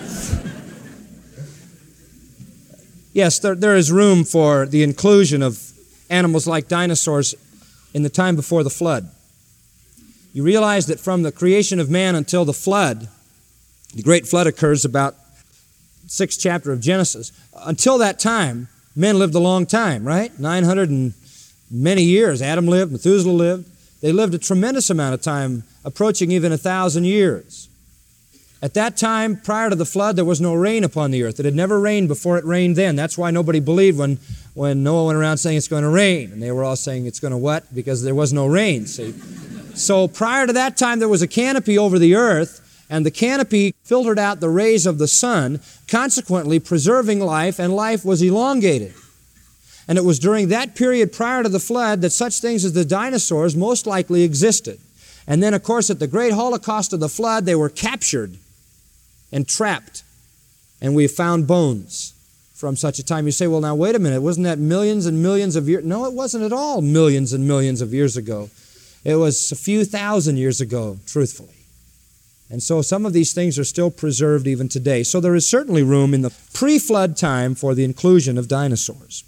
Yes, there, there is room for the inclusion of animals like dinosaurs in the time before the flood. You realize that from the creation of man until the flood, the great flood occurs about sixth chapter of Genesis. Until that time, men lived a long time, right? nine hundred and many years. Adam lived, Methuselah lived. They lived a tremendous amount of time, approaching even a thousand years. At that time, prior to the flood, there was no rain upon the earth. It had never rained before it rained then. That's why nobody believed when, when Noah went around saying it's going to rain. And they were all saying it's going to what? Because there was no rain, see? So prior to that time, there was a canopy over the earth, and the canopy filtered out the rays of the sun, consequently preserving life, and life was elongated. And it was during that period prior to the flood that such things as the dinosaurs most likely existed. And then, of course, at the great Holocaust of the flood, they were captured and trapped. And we have found bones from such a time. You say, well, now, wait a minute. Wasn't that millions and millions of years? No, it wasn't at all millions and millions of years ago. It was a few thousand years ago, truthfully. And so some of these things are still preserved even today. So there is certainly room in the pre-flood time for the inclusion of dinosaurs.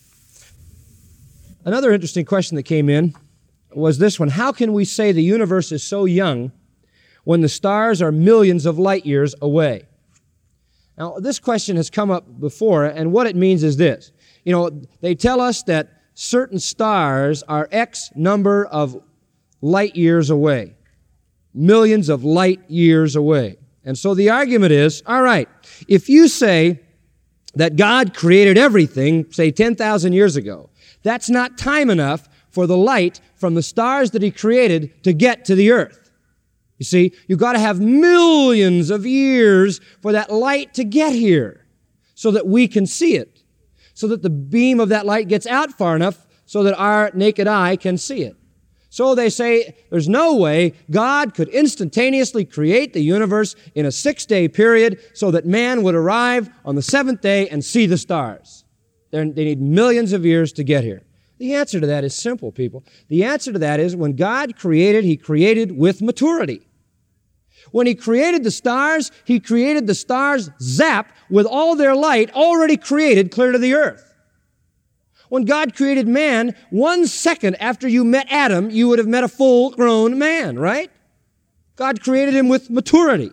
Another interesting question that came in was this one. How can we say the universe is so young when the stars are millions of light years away? Now, this question has come up before, and what it means is this. You know, they tell us that certain stars are X number of light years away, millions of light years away. And so the argument is, all right, if you say that God created everything, say ten thousand years ago, that's not time enough for the light from the stars that He created to get to the earth. You see, you've got to have millions of years for that light to get here so that we can see it, so that the beam of that light gets out far enough so that our naked eye can see it. So they say there's no way God could instantaneously create the universe in a six-day period so that man would arrive on the seventh day and see the stars. They're, they need millions of years to get here. The answer to that is simple, people. The answer to that is when God created, He created with maturity. When He created the stars, He created the stars, zap, with all their light already created clear to the earth. When God created man, one second after you met Adam, you would have met a full-grown man, right? God created him with maturity.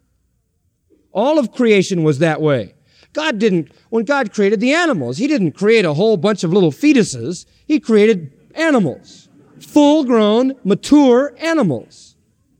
All of creation was that way. God didn't, when God created the animals, He didn't create a whole bunch of little fetuses. He created animals, full-grown, mature animals.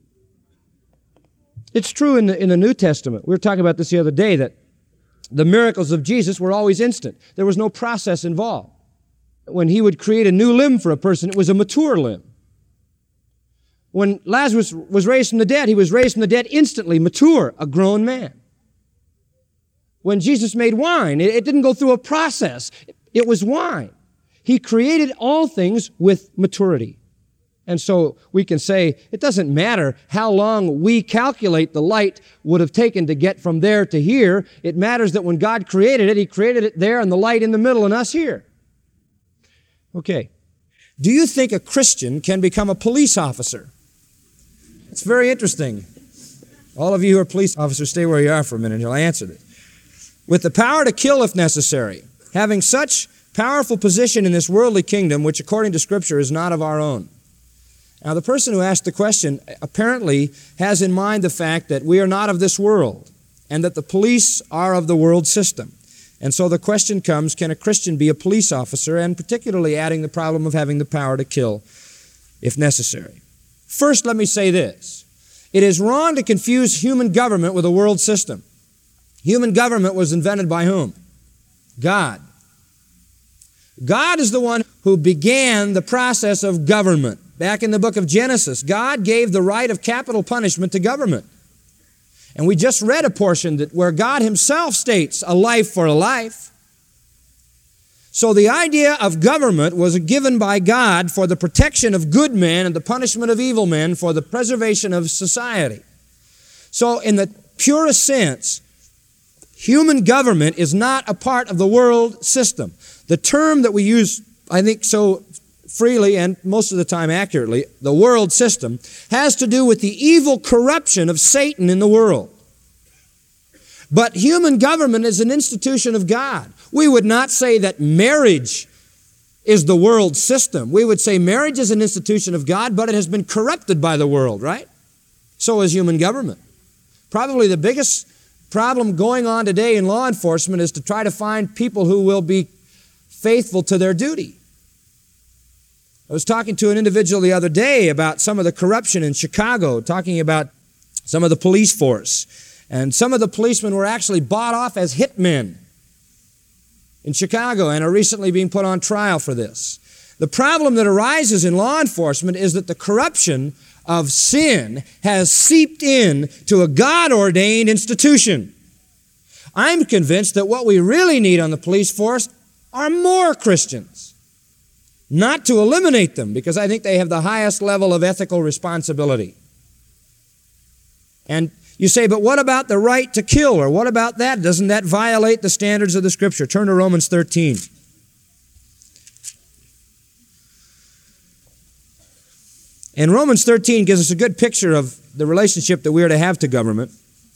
It's true in the, in the New Testament. We were talking about this the other day, that the miracles of Jesus were always instant. There was no process involved. When He would create a new limb for a person, it was a mature limb. When Lazarus was raised from the dead, he was raised from the dead instantly, mature, a grown man. When Jesus made wine, it, it didn't go through a process. It, it was wine. He created all things with maturity. And so we can say it doesn't matter how long we calculate the light would have taken to get from there to here. It matters that when God created it, He created it there and the light in the middle and us here. Okay. Do you think a Christian can become a police officer? It's very interesting. All of you who are police officers, stay where you are for a minute and I'll answer this. With the power to kill if necessary, having such powerful position in this worldly kingdom, which according to Scripture is not of our own, Now, the person who asked the question apparently has in mind the fact that we are not of this world and that the police are of the world system. And so the question comes, can a Christian be a police officer, and particularly adding the problem of having the power to kill if necessary. First, let me say this. It is wrong to confuse human government with a world system. Human government was invented by whom? God. God is the one who began the process of government. Back in the book of Genesis, God gave the right of capital punishment to government. And we just read a portion that where God himself states a life for a life. So the idea of government was given by God for the protection of good men and the punishment of evil men, for the preservation of society. So in the purest sense, human government is not a part of the world system. The term that we use, I think so freely and most of the time accurately, the world system, has to do with the evil corruption of Satan in the world. But human government is an institution of God. We would not say that marriage is the world system. We would say marriage is an institution of God, but it has been corrupted by the world, right? So is human government. Probably the biggest problem going on today in law enforcement is to try to find people who will be faithful to their duty. I was talking to an individual the other day about some of the corruption in Chicago, talking about some of the police force. And some of the policemen were actually bought off as hitmen in Chicago and are recently being put on trial for this. The problem that arises in law enforcement is that the corruption of sin has seeped in to a God-ordained institution. I'm convinced that what we really need on the police force are more Christians. Not to eliminate them, because I think they have the highest level of ethical responsibility. And you say, but what about the right to kill, or what about that? Doesn't that violate the standards of the Scripture? Turn to Romans thirteen. And Romans thirteen gives us a good picture of the relationship that we are to have to government.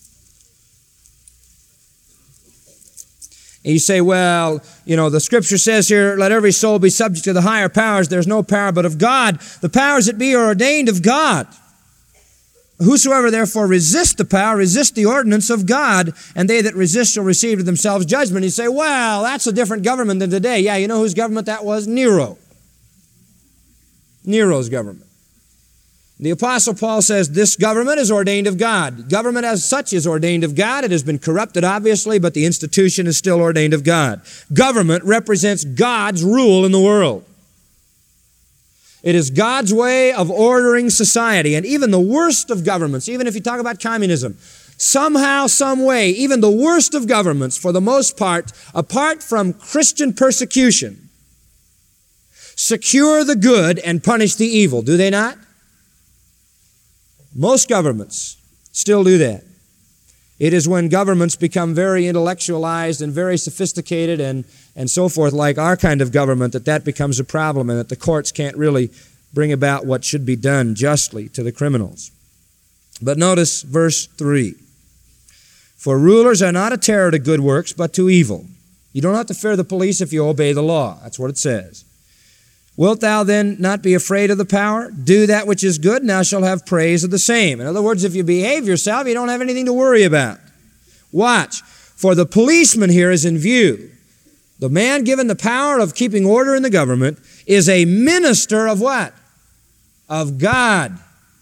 And you say, well, you know, the Scripture says here, let every soul be subject to the higher powers. There's no power but of God. The powers that be are ordained of God. Whosoever therefore resist the power, resist the ordinance of God, and they that resist shall receive to themselves judgment. You say, well, that's a different government than today. Yeah, you know whose government that was? Nero. Nero's government. The Apostle Paul says this government is ordained of God. Government as such is ordained of God. It has been corrupted, obviously, but the institution is still ordained of God. Government represents God's rule in the world. It is God's way of ordering society. And even the worst of governments, even if you talk about communism, somehow, some way, even the worst of governments, for the most part, apart from Christian persecution, secure the good and punish the evil. Do they not? Most governments still do that. It is when governments become very intellectualized and very sophisticated and, and so forth, like our kind of government, that that becomes a problem and that the courts can't really bring about what should be done justly to the criminals. But notice verse three. For rulers are not a terror to good works, but to evil. You don't have to fear the police if you obey the law. That's what it says. Wilt thou then not be afraid of the power? Do that which is good, and thou shalt have praise of the same. In other words, if you behave yourself, you don't have anything to worry about. Watch. For the policeman here is in view. The man given the power of keeping order in the government is a minister of what? Of God.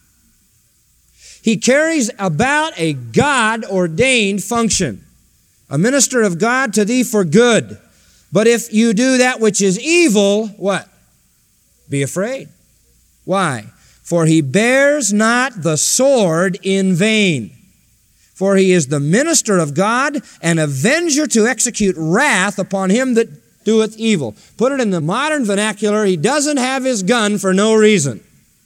He carries about a God-ordained function. A minister of God to thee for good. But if you do that which is evil, what? Be afraid. Why? For he bears not the sword in vain. For he is the minister of God, an avenger to execute wrath upon him that doeth evil. Put it in the modern vernacular, he doesn't have his gun for no reason.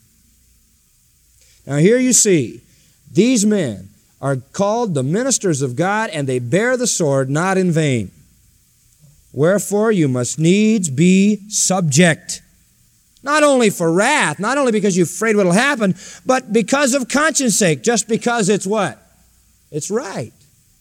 Now here you see, these men are called the ministers of God, and they bear the sword not in vain. Wherefore you must needs be subject. Not only for wrath, not only because you're afraid what will happen, but because of conscience sake, just because it's what? It's right.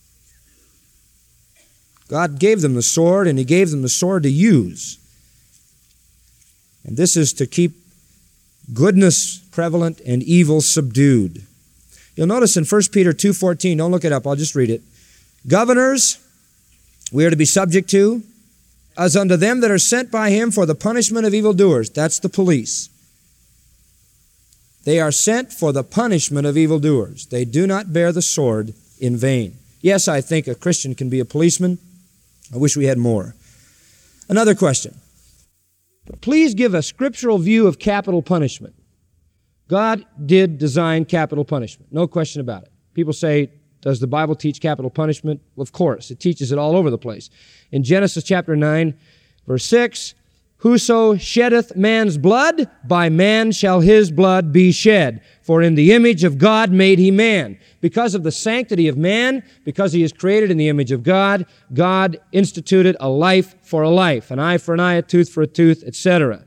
God gave them the sword, and He gave them the sword to use. And this is to keep goodness prevalent and evil subdued. You'll notice in First Peter two fourteen, don't look it up, I'll just read it. Governors we are to be subject to, as unto them that are sent by him for the punishment of evildoers. That's the police. They are sent for the punishment of evildoers. They do not bear the sword in vain. Yes, I think a Christian can be a policeman. I wish we had more. Another question. Please give a scriptural view of capital punishment. God did design capital punishment. No question about it. People say, does the Bible teach capital punishment? Well, of course. It teaches it all over the place. In Genesis chapter nine, verse six, whoso sheddeth man's blood, by man shall his blood be shed. For in the image of God made he man. Because of the sanctity of man, because he is created in the image of God, God instituted a life for a life, an eye for an eye, a tooth for a tooth, et cetera.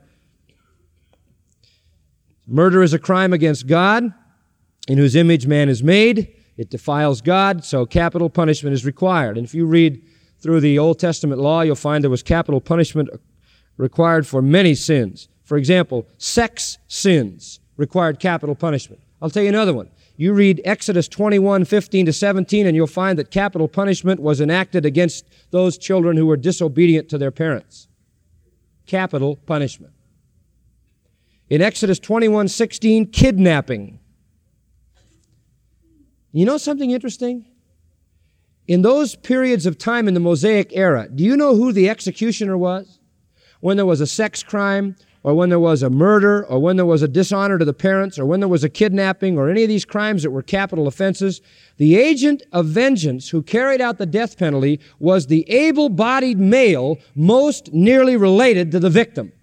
Murder is a crime against God, in whose image man is made. It defiles God, so capital punishment is required. And if you read through the Old Testament law, you'll find there was capital punishment required for many sins. For example, sex sins required capital punishment. I'll tell you another one. You read Exodus twenty-one, fifteen to seventeen, and you'll find that capital punishment was enacted against those children who were disobedient to their parents. Capital punishment. In Exodus twenty-one, sixteen, kidnapping. You know something interesting? In those periods of time in the Mosaic era, do you know who the executioner was? When there was a sex crime, or when there was a murder, or when there was a dishonor to the parents, or when there was a kidnapping, or any of these crimes that were capital offenses, the agent of vengeance who carried out the death penalty was the able-bodied male most nearly related to the victim.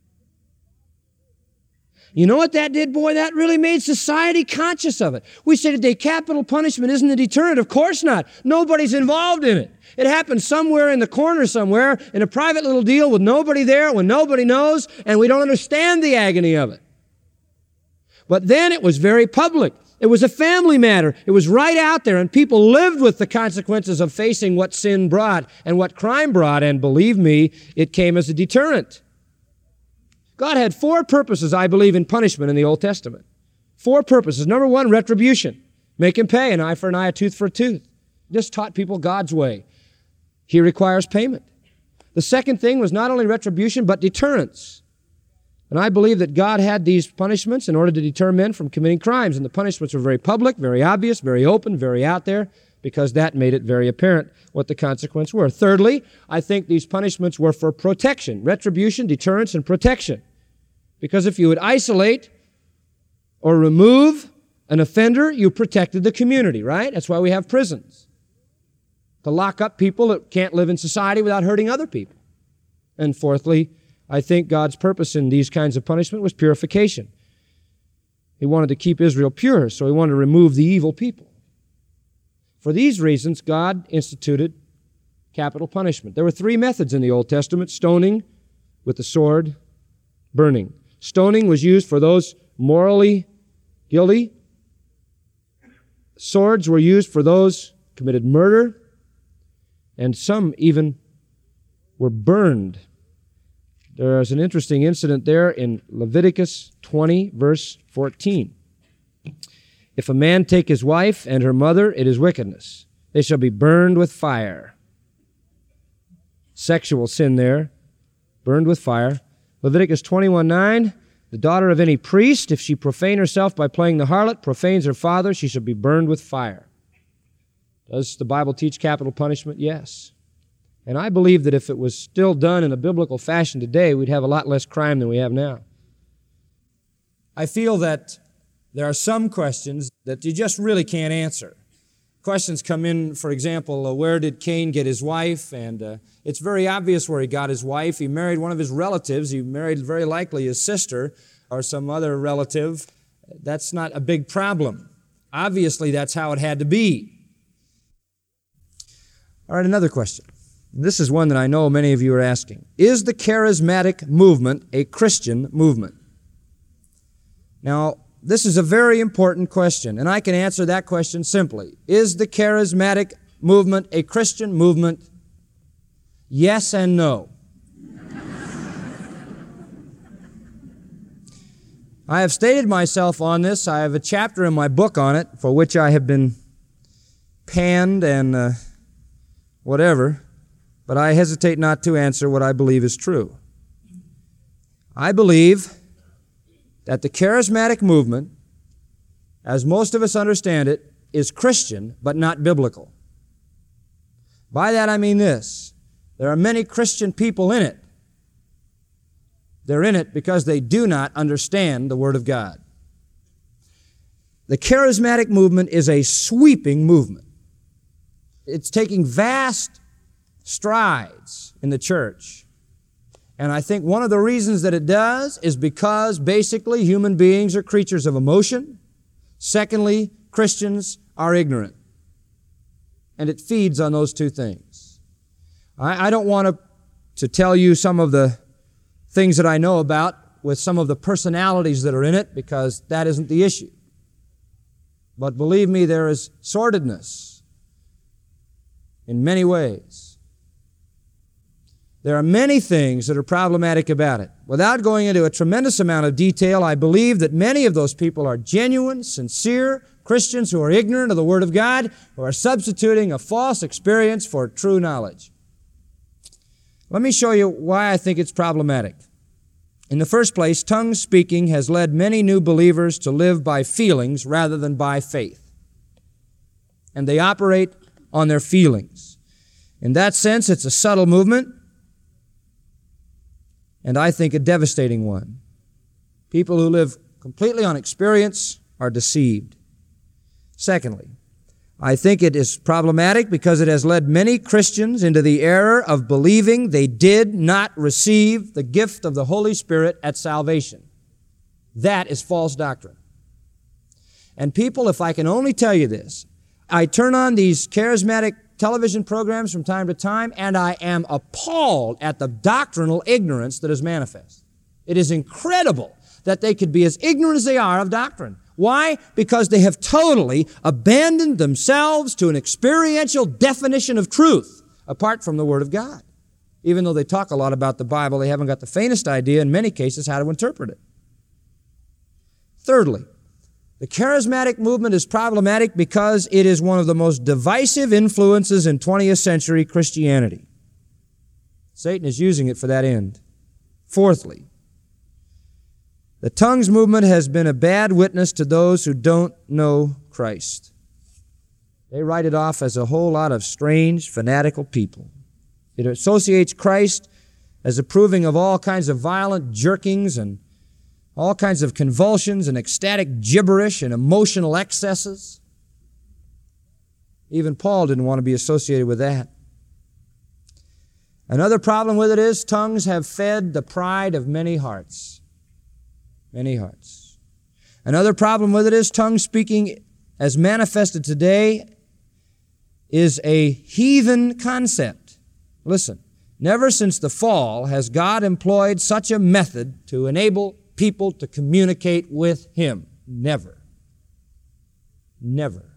You know what that did, boy? That really made society conscious of it. We say today capital punishment isn't a deterrent. Of course not. Nobody's involved in it. It happened somewhere in the corner somewhere in a private little deal with nobody there when nobody knows, and we don't understand the agony of it. But then it was very public. It was a family matter. It was right out there, and people lived with the consequences of facing what sin brought and what crime brought, and believe me, it came as a deterrent. God had four purposes, I believe, in punishment in the Old Testament. Four purposes. Number one, retribution. Make him pay, an eye for an eye, a tooth for a tooth. Just taught people God's way. He requires payment. The second thing was not only retribution, but deterrence. And I believe that God had these punishments in order to deter men from committing crimes. And the punishments were very public, very obvious, very open, very out there, because that made it very apparent what the consequences were. Thirdly, I think these punishments were for protection. Retribution, deterrence, and protection. Because if you would isolate or remove an offender, you protected the community, right? That's why we have prisons. To lock up people that can't live in society without hurting other people. And fourthly, I think God's purpose in these kinds of punishment was purification. He wanted to keep Israel pure, so he wanted to remove the evil people. For these reasons, God instituted capital punishment. There were three methods in the Old Testament: stoning with the sword, burning. Stoning was used for those morally guilty. Swords were used for those who committed murder. And some even were burned. There is an interesting incident there in Leviticus twenty, verse fourteen. If a man take his wife and her mother, it is wickedness. They shall be burned with fire. Sexual sin there, burned with fire. Leviticus twenty-one, nine, the daughter of any priest, if she profane herself by playing the harlot, profanes her father, she shall be burned with fire. Does the Bible teach capital punishment? Yes. And I believe that if it was still done in a biblical fashion today, we'd have a lot less crime than we have now. I feel that there are some questions that you just really can't answer. Questions come in, for example, uh, where did Cain get his wife? And uh, it's very obvious where he got his wife. He married one of his relatives. He married very likely his sister or some other relative. That's not a big problem. Obviously, that's how it had to be. All right, another question. This is one that I know many of you are asking. Is the charismatic movement a Christian movement? Now, this is a very important question, and I can answer that question simply. Is the charismatic movement a Christian movement? Yes and no. I have stated myself on this. I have a chapter in my book on it, for which I have been panned and uh, whatever, but I hesitate not to answer what I believe is true. I believe that the charismatic movement, as most of us understand it, is Christian, but not biblical. By that I mean this: there are many Christian people in it. They're in it because they do not understand the Word of God. The charismatic movement is a sweeping movement. It's taking vast strides in the church. And I think one of the reasons that it does is because basically human beings are creatures of emotion. Secondly, Christians are ignorant. And it feeds on those two things. I, I don't want to, to tell you some of the things that I know about with some of the personalities that are in it, because that isn't the issue. But believe me, there is sordidness in many ways. There are many things that are problematic about it. Without going into a tremendous amount of detail, I believe that many of those people are genuine, sincere Christians who are ignorant of the Word of God, who are substituting a false experience for true knowledge. Let me show you why I think it's problematic. In the first place, tongue speaking has led many new believers to live by feelings rather than by faith. And they operate on their feelings. In that sense, it's a subtle movement, and I think a devastating one. People who live completely on experience are deceived. Secondly, I think it is problematic because it has led many Christians into the error of believing they did not receive the gift of the Holy Spirit at salvation. That is false doctrine. And people, if I can only tell you this, I turn on these charismatic television programs from time to time, and I am appalled at the doctrinal ignorance that is manifest. It is incredible that they could be as ignorant as they are of doctrine. Why? Because they have totally abandoned themselves to an experiential definition of truth apart from the Word of God. Even though they talk a lot about the Bible, they haven't got the faintest idea in many cases how to interpret it. Thirdly, the charismatic movement is problematic because it is one of the most divisive influences in twentieth century Christianity. Satan is using it for that end. Fourthly, the tongues movement has been a bad witness to those who don't know Christ. They write it off as a whole lot of strange, fanatical people. It associates Christ as approving of all kinds of violent jerkings and all kinds of convulsions and ecstatic gibberish and emotional excesses. Even Paul didn't want to be associated with that. Another problem with it is tongues have fed the pride of many hearts. Many hearts. Another problem with it is tongue speaking, as manifested today, is a heathen concept. Listen, never since the fall has God employed such a method to enable people to communicate with Him. Never. Never.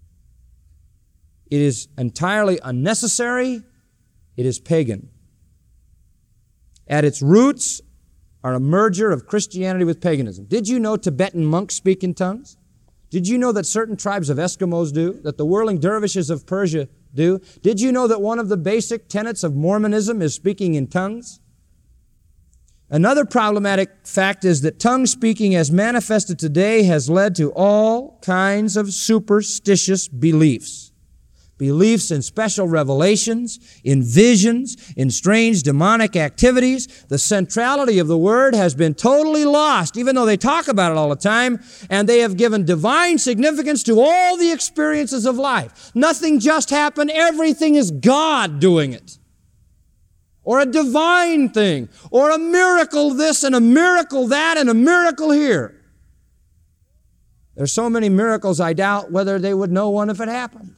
It is entirely unnecessary. It is pagan. At its roots are a merger of Christianity with paganism. Did you know Tibetan monks speak in tongues? Did you know that certain tribes of Eskimos do? That the whirling dervishes of Persia do? Did you know that one of the basic tenets of Mormonism is speaking in tongues? Another problematic fact is that tongue speaking as manifested today has led to all kinds of superstitious beliefs. Beliefs in special revelations, in visions, in strange demonic activities. The centrality of the Word has been totally lost, even though they talk about it all the time, and they have given divine significance to all the experiences of life. Nothing just happened. Everything is God doing it. Or a divine thing, or a miracle this and a miracle that and a miracle here. There's so many miracles, I doubt whether they would know one if it happened.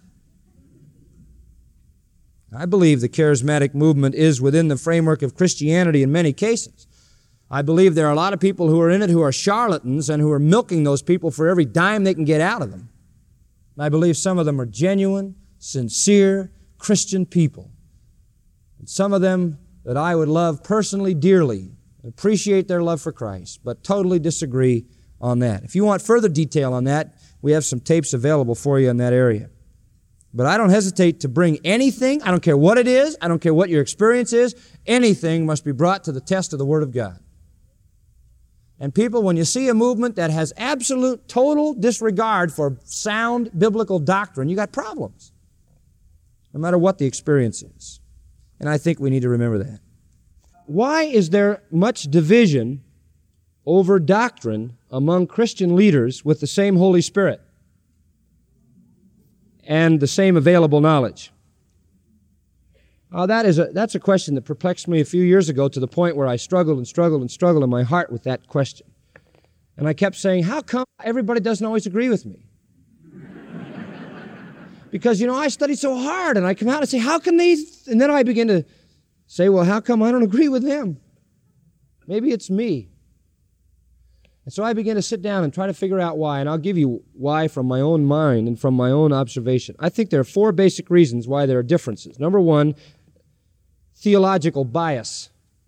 I believe the charismatic movement is within the framework of Christianity in many cases. I believe there are a lot of people who are in it who are charlatans and who are milking those people for every dime they can get out of them. I believe some of them are genuine, sincere Christian people. And some of them that I would love personally dearly, appreciate their love for Christ, but totally disagree on that. If you want further detail on that, we have some tapes available for you in that area. But I don't hesitate to bring anything. I don't care what it is. I don't care what your experience is. Anything must be brought to the test of the Word of God. And people, when you see a movement that has absolute, total disregard for sound biblical doctrine, you got problems, no matter what the experience is. And I think we need to remember that. Why is there much division over doctrine among Christian leaders with the same Holy Spirit and the same available knowledge? Uh, that is a, that's a question that perplexed me a few years ago to the point where I struggled and struggled and struggled in my heart with that question. And I kept saying, how come everybody doesn't always agree with me? Because, you know, I studied so hard, and I come out and say, how can these? And then I begin to say, well, how come I don't agree with them? Maybe it's me. And so I began to sit down and try to figure out why, and I'll give you why from my own mind and from my own observation. I think there are four basic reasons why there are differences. Number one, theological bias.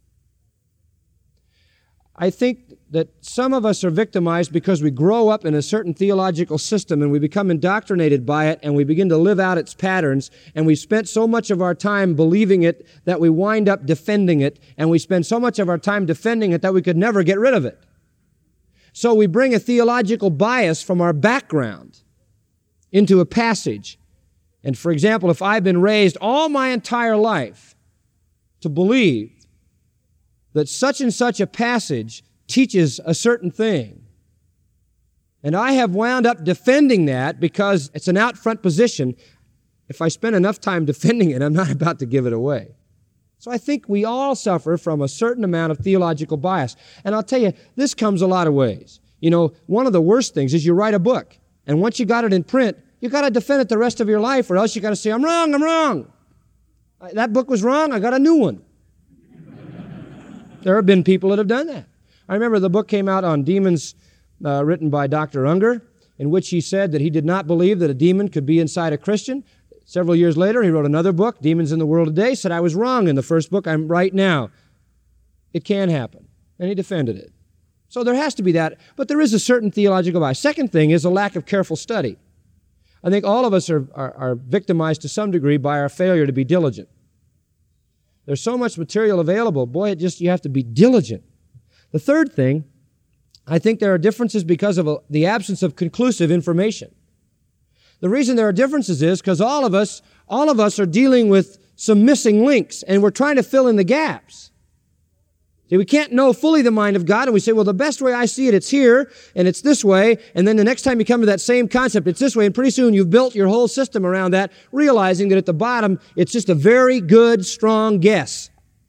I think that some of us are victimized because we grow up in a certain theological system and we become indoctrinated by it and we begin to live out its patterns, and we spent so much of our time believing it that we wind up defending it, and we spend so much of our time defending it that we could never get rid of it. So we bring a theological bias from our background into a passage. And for example, if I've been raised all my entire life to believe that such and such a passage teaches a certain thing, and I have wound up defending that because it's an out front position, if I spend enough time defending it, I'm not about to give it away. So I think we all suffer from a certain amount of theological bias. And I'll tell you, this comes a lot of ways. You know, one of the worst things is you write a book, and once you got it in print, you got to defend it the rest of your life, or else you got to say, I'm wrong, I'm wrong. That book was wrong, I got a new one. There have been people that have done that. I remember the book came out on demons, uh, written by Doctor Unger, in which he said that he did not believe that a demon could be inside a Christian. Several years later, he wrote another book, Demons in the World Today, said I was wrong in the first book, I'm right now. It can happen. And he defended it. So there has to be that, but there is a certain theological bias. Second thing is a lack of careful study. I think all of us are, are, are victimized to some degree by our failure to be diligent. There's so much material available. Boy, it just, you have to be diligent. The third thing, I think there are differences because of a, the absence of conclusive information. The reason there are differences is because all of us, all of us are dealing with some missing links, and we're trying to fill in the gaps. See, we can't know fully the mind of God, and we say, well, the best way I see it, it's here, and it's this way, and then the next time you come to that same concept, it's this way, and pretty soon you've built your whole system around that, realizing that at the bottom, it's just a very good, strong guess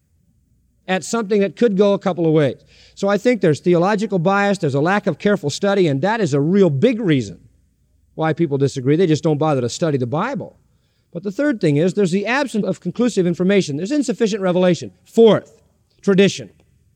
at something that could go a couple of ways. So I think there's theological bias, there's a lack of careful study, and that is a real big reason why people disagree. They just don't bother to study the Bible. But the third thing is there's the absence of conclusive information. There's insufficient revelation. Fourth, tradition.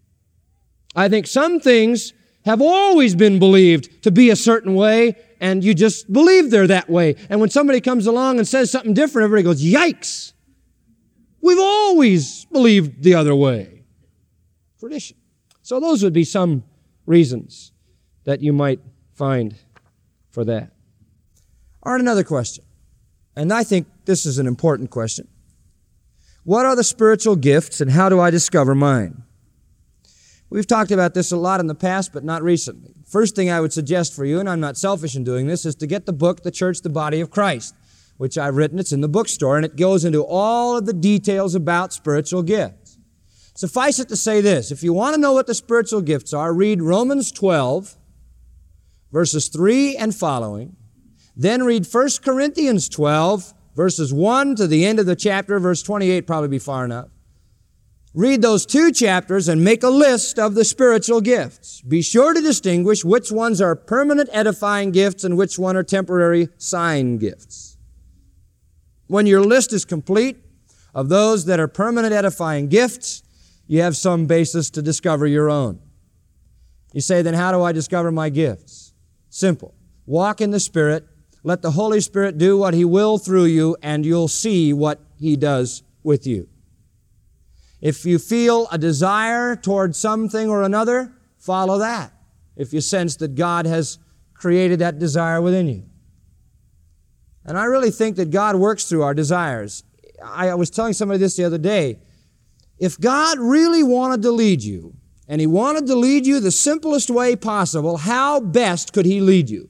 I think some things have always been believed to be a certain way, and you just believe they're that way. And when somebody comes along and says something different, everybody goes, yikes! We've always believed the other way. Tradition. So those would be some reasons that you might find for that. All right, another question. And I think this is an important question. What are the spiritual gifts, and how do I discover mine? We've talked about this a lot in the past, but not recently. First thing I would suggest for you, and I'm not selfish in doing this, is to get the book, The Church, the Body of Christ, which I've written. It's in the bookstore, and it goes into all of the details about spiritual gifts. Suffice it to say this, if you want to know what the spiritual gifts are, read Romans twelve, verses three and following. Then read First Corinthians twelve, verses one to the end of the chapter, verse twenty-eight probably be far enough. Read those two chapters and make a list of the spiritual gifts. Be sure to distinguish which ones are permanent edifying gifts and which one are temporary sign gifts. When your list is complete of those that are permanent edifying gifts, you have some basis to discover your own. You say, then how do I discover my gifts? Simple. Walk in the Spirit. Let the Holy Spirit do what He will through you, and you'll see what He does with you. If you feel a desire toward something or another, follow that. if you sense that God has created that desire within you. And I really think that God works through our desires. I was telling somebody this the other day. If God really wanted to lead you, and He wanted to lead you the simplest way possible, how best could He lead you?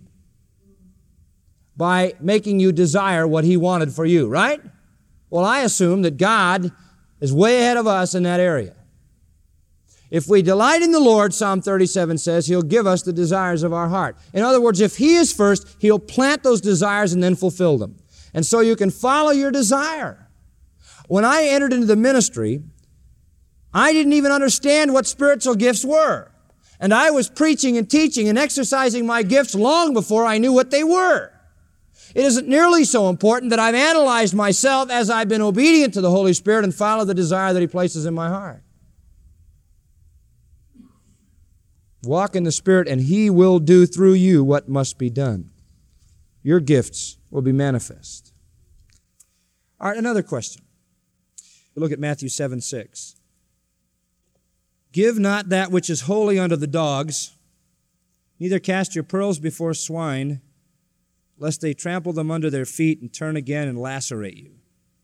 By making you desire what He wanted for you, right? Well, I assume that God is way ahead of us in that area. If we delight in the Lord, Psalm thirty-seven says, He'll give us the desires of our heart. In other words, if He is first, He'll plant those desires and then fulfill them. And so you can follow your desire. When I entered into the ministry, I didn't even understand what spiritual gifts were. And I was preaching and teaching and exercising my gifts long before I knew what they were. It isn't nearly so important that I've analyzed myself as I've been obedient to the Holy Spirit and followed the desire that He places in my heart. Walk in the Spirit, and He will do through you what must be done. Your gifts will be manifest. All right, another question. We look at Matthew seven six. Give not that which is holy unto the dogs, neither cast your pearls before swine, lest they trample them under their feet and turn again and lacerate you.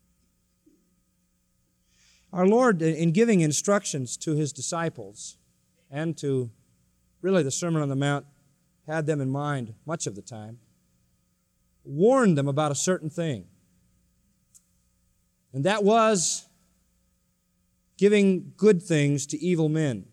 Our Lord, in giving instructions to His disciples and to really the Sermon on the Mount, had them in mind much of the time, warned them about a certain thing. And that was giving good things to evil men.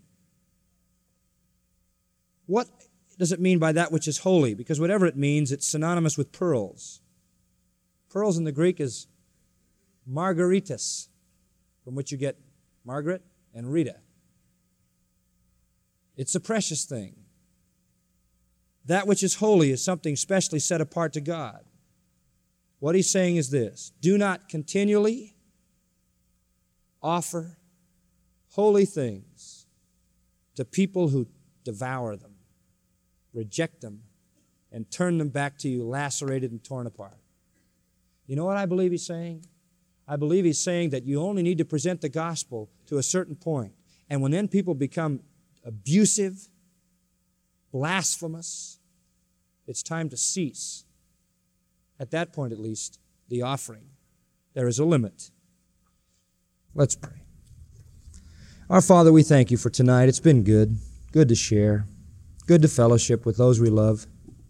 What does it mean by that which is holy? Because whatever it means, it's synonymous with pearls. Pearls in the Greek is margaritas, from which you get Margaret and Rita. It's a precious thing. That which is holy is something specially set apart to God. What He's saying is this: do not continually offer holy things to people who devour them, reject them, and turn them back to you lacerated and torn apart. You know what I believe He's saying? I believe He's saying that you only need to present the gospel to a certain point. And when then people become abusive, blasphemous, it's time to cease. At that point, at least, the offering. There is a limit. Let's pray. Our Father, we thank You for tonight. It's been good, good to share, good to fellowship with those we love.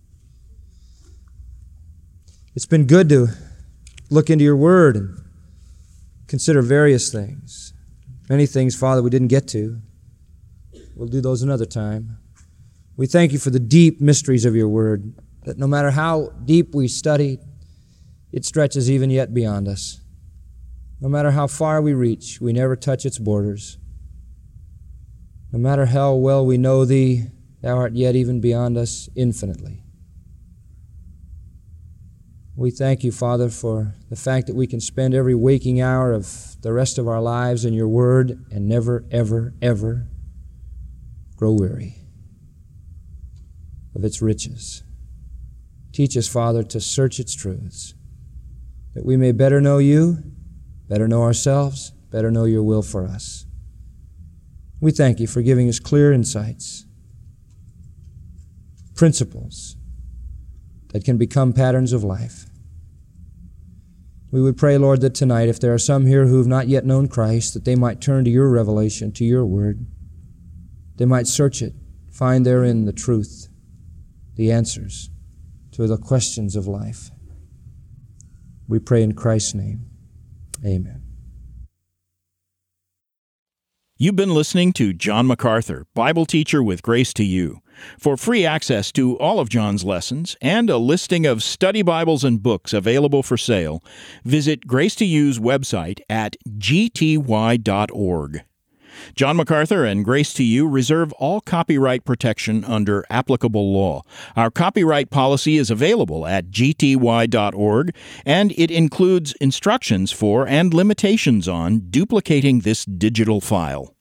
It's been good to look into Your Word and consider various things. Many things, Father, we didn't get to. We'll do those another time. We thank You for the deep mysteries of Your Word, that no matter how deep we study, it stretches even yet beyond us. No matter how far we reach, we never touch its borders. No matter how well we know Thee, Thou art yet even beyond us infinitely. We thank You, Father, for the fact that we can spend every waking hour of the rest of our lives in Your Word and never, ever, ever grow weary of its riches. Teach us, Father, to search its truths, that we may better know You, better know ourselves, better know Your will for us. We thank You for giving us clear insights, principles that can become patterns of life. We would pray, Lord, that tonight, if there are some here who have not yet known Christ, that they might turn to Your revelation, to Your Word. They might search it, find therein the truth, the answers to the questions of life. We pray in Christ's name. Amen. You've been listening to John MacArthur, Bible teacher with Grace to You. For free access to all of John's lessons and a listing of study Bibles and books available for sale, visit Grace to You's website at g t y dot org. John MacArthur and Grace to You reserve all copyright protection under applicable law. Our copyright policy is available at g t y dot org, and it includes instructions for and limitations on duplicating this digital file.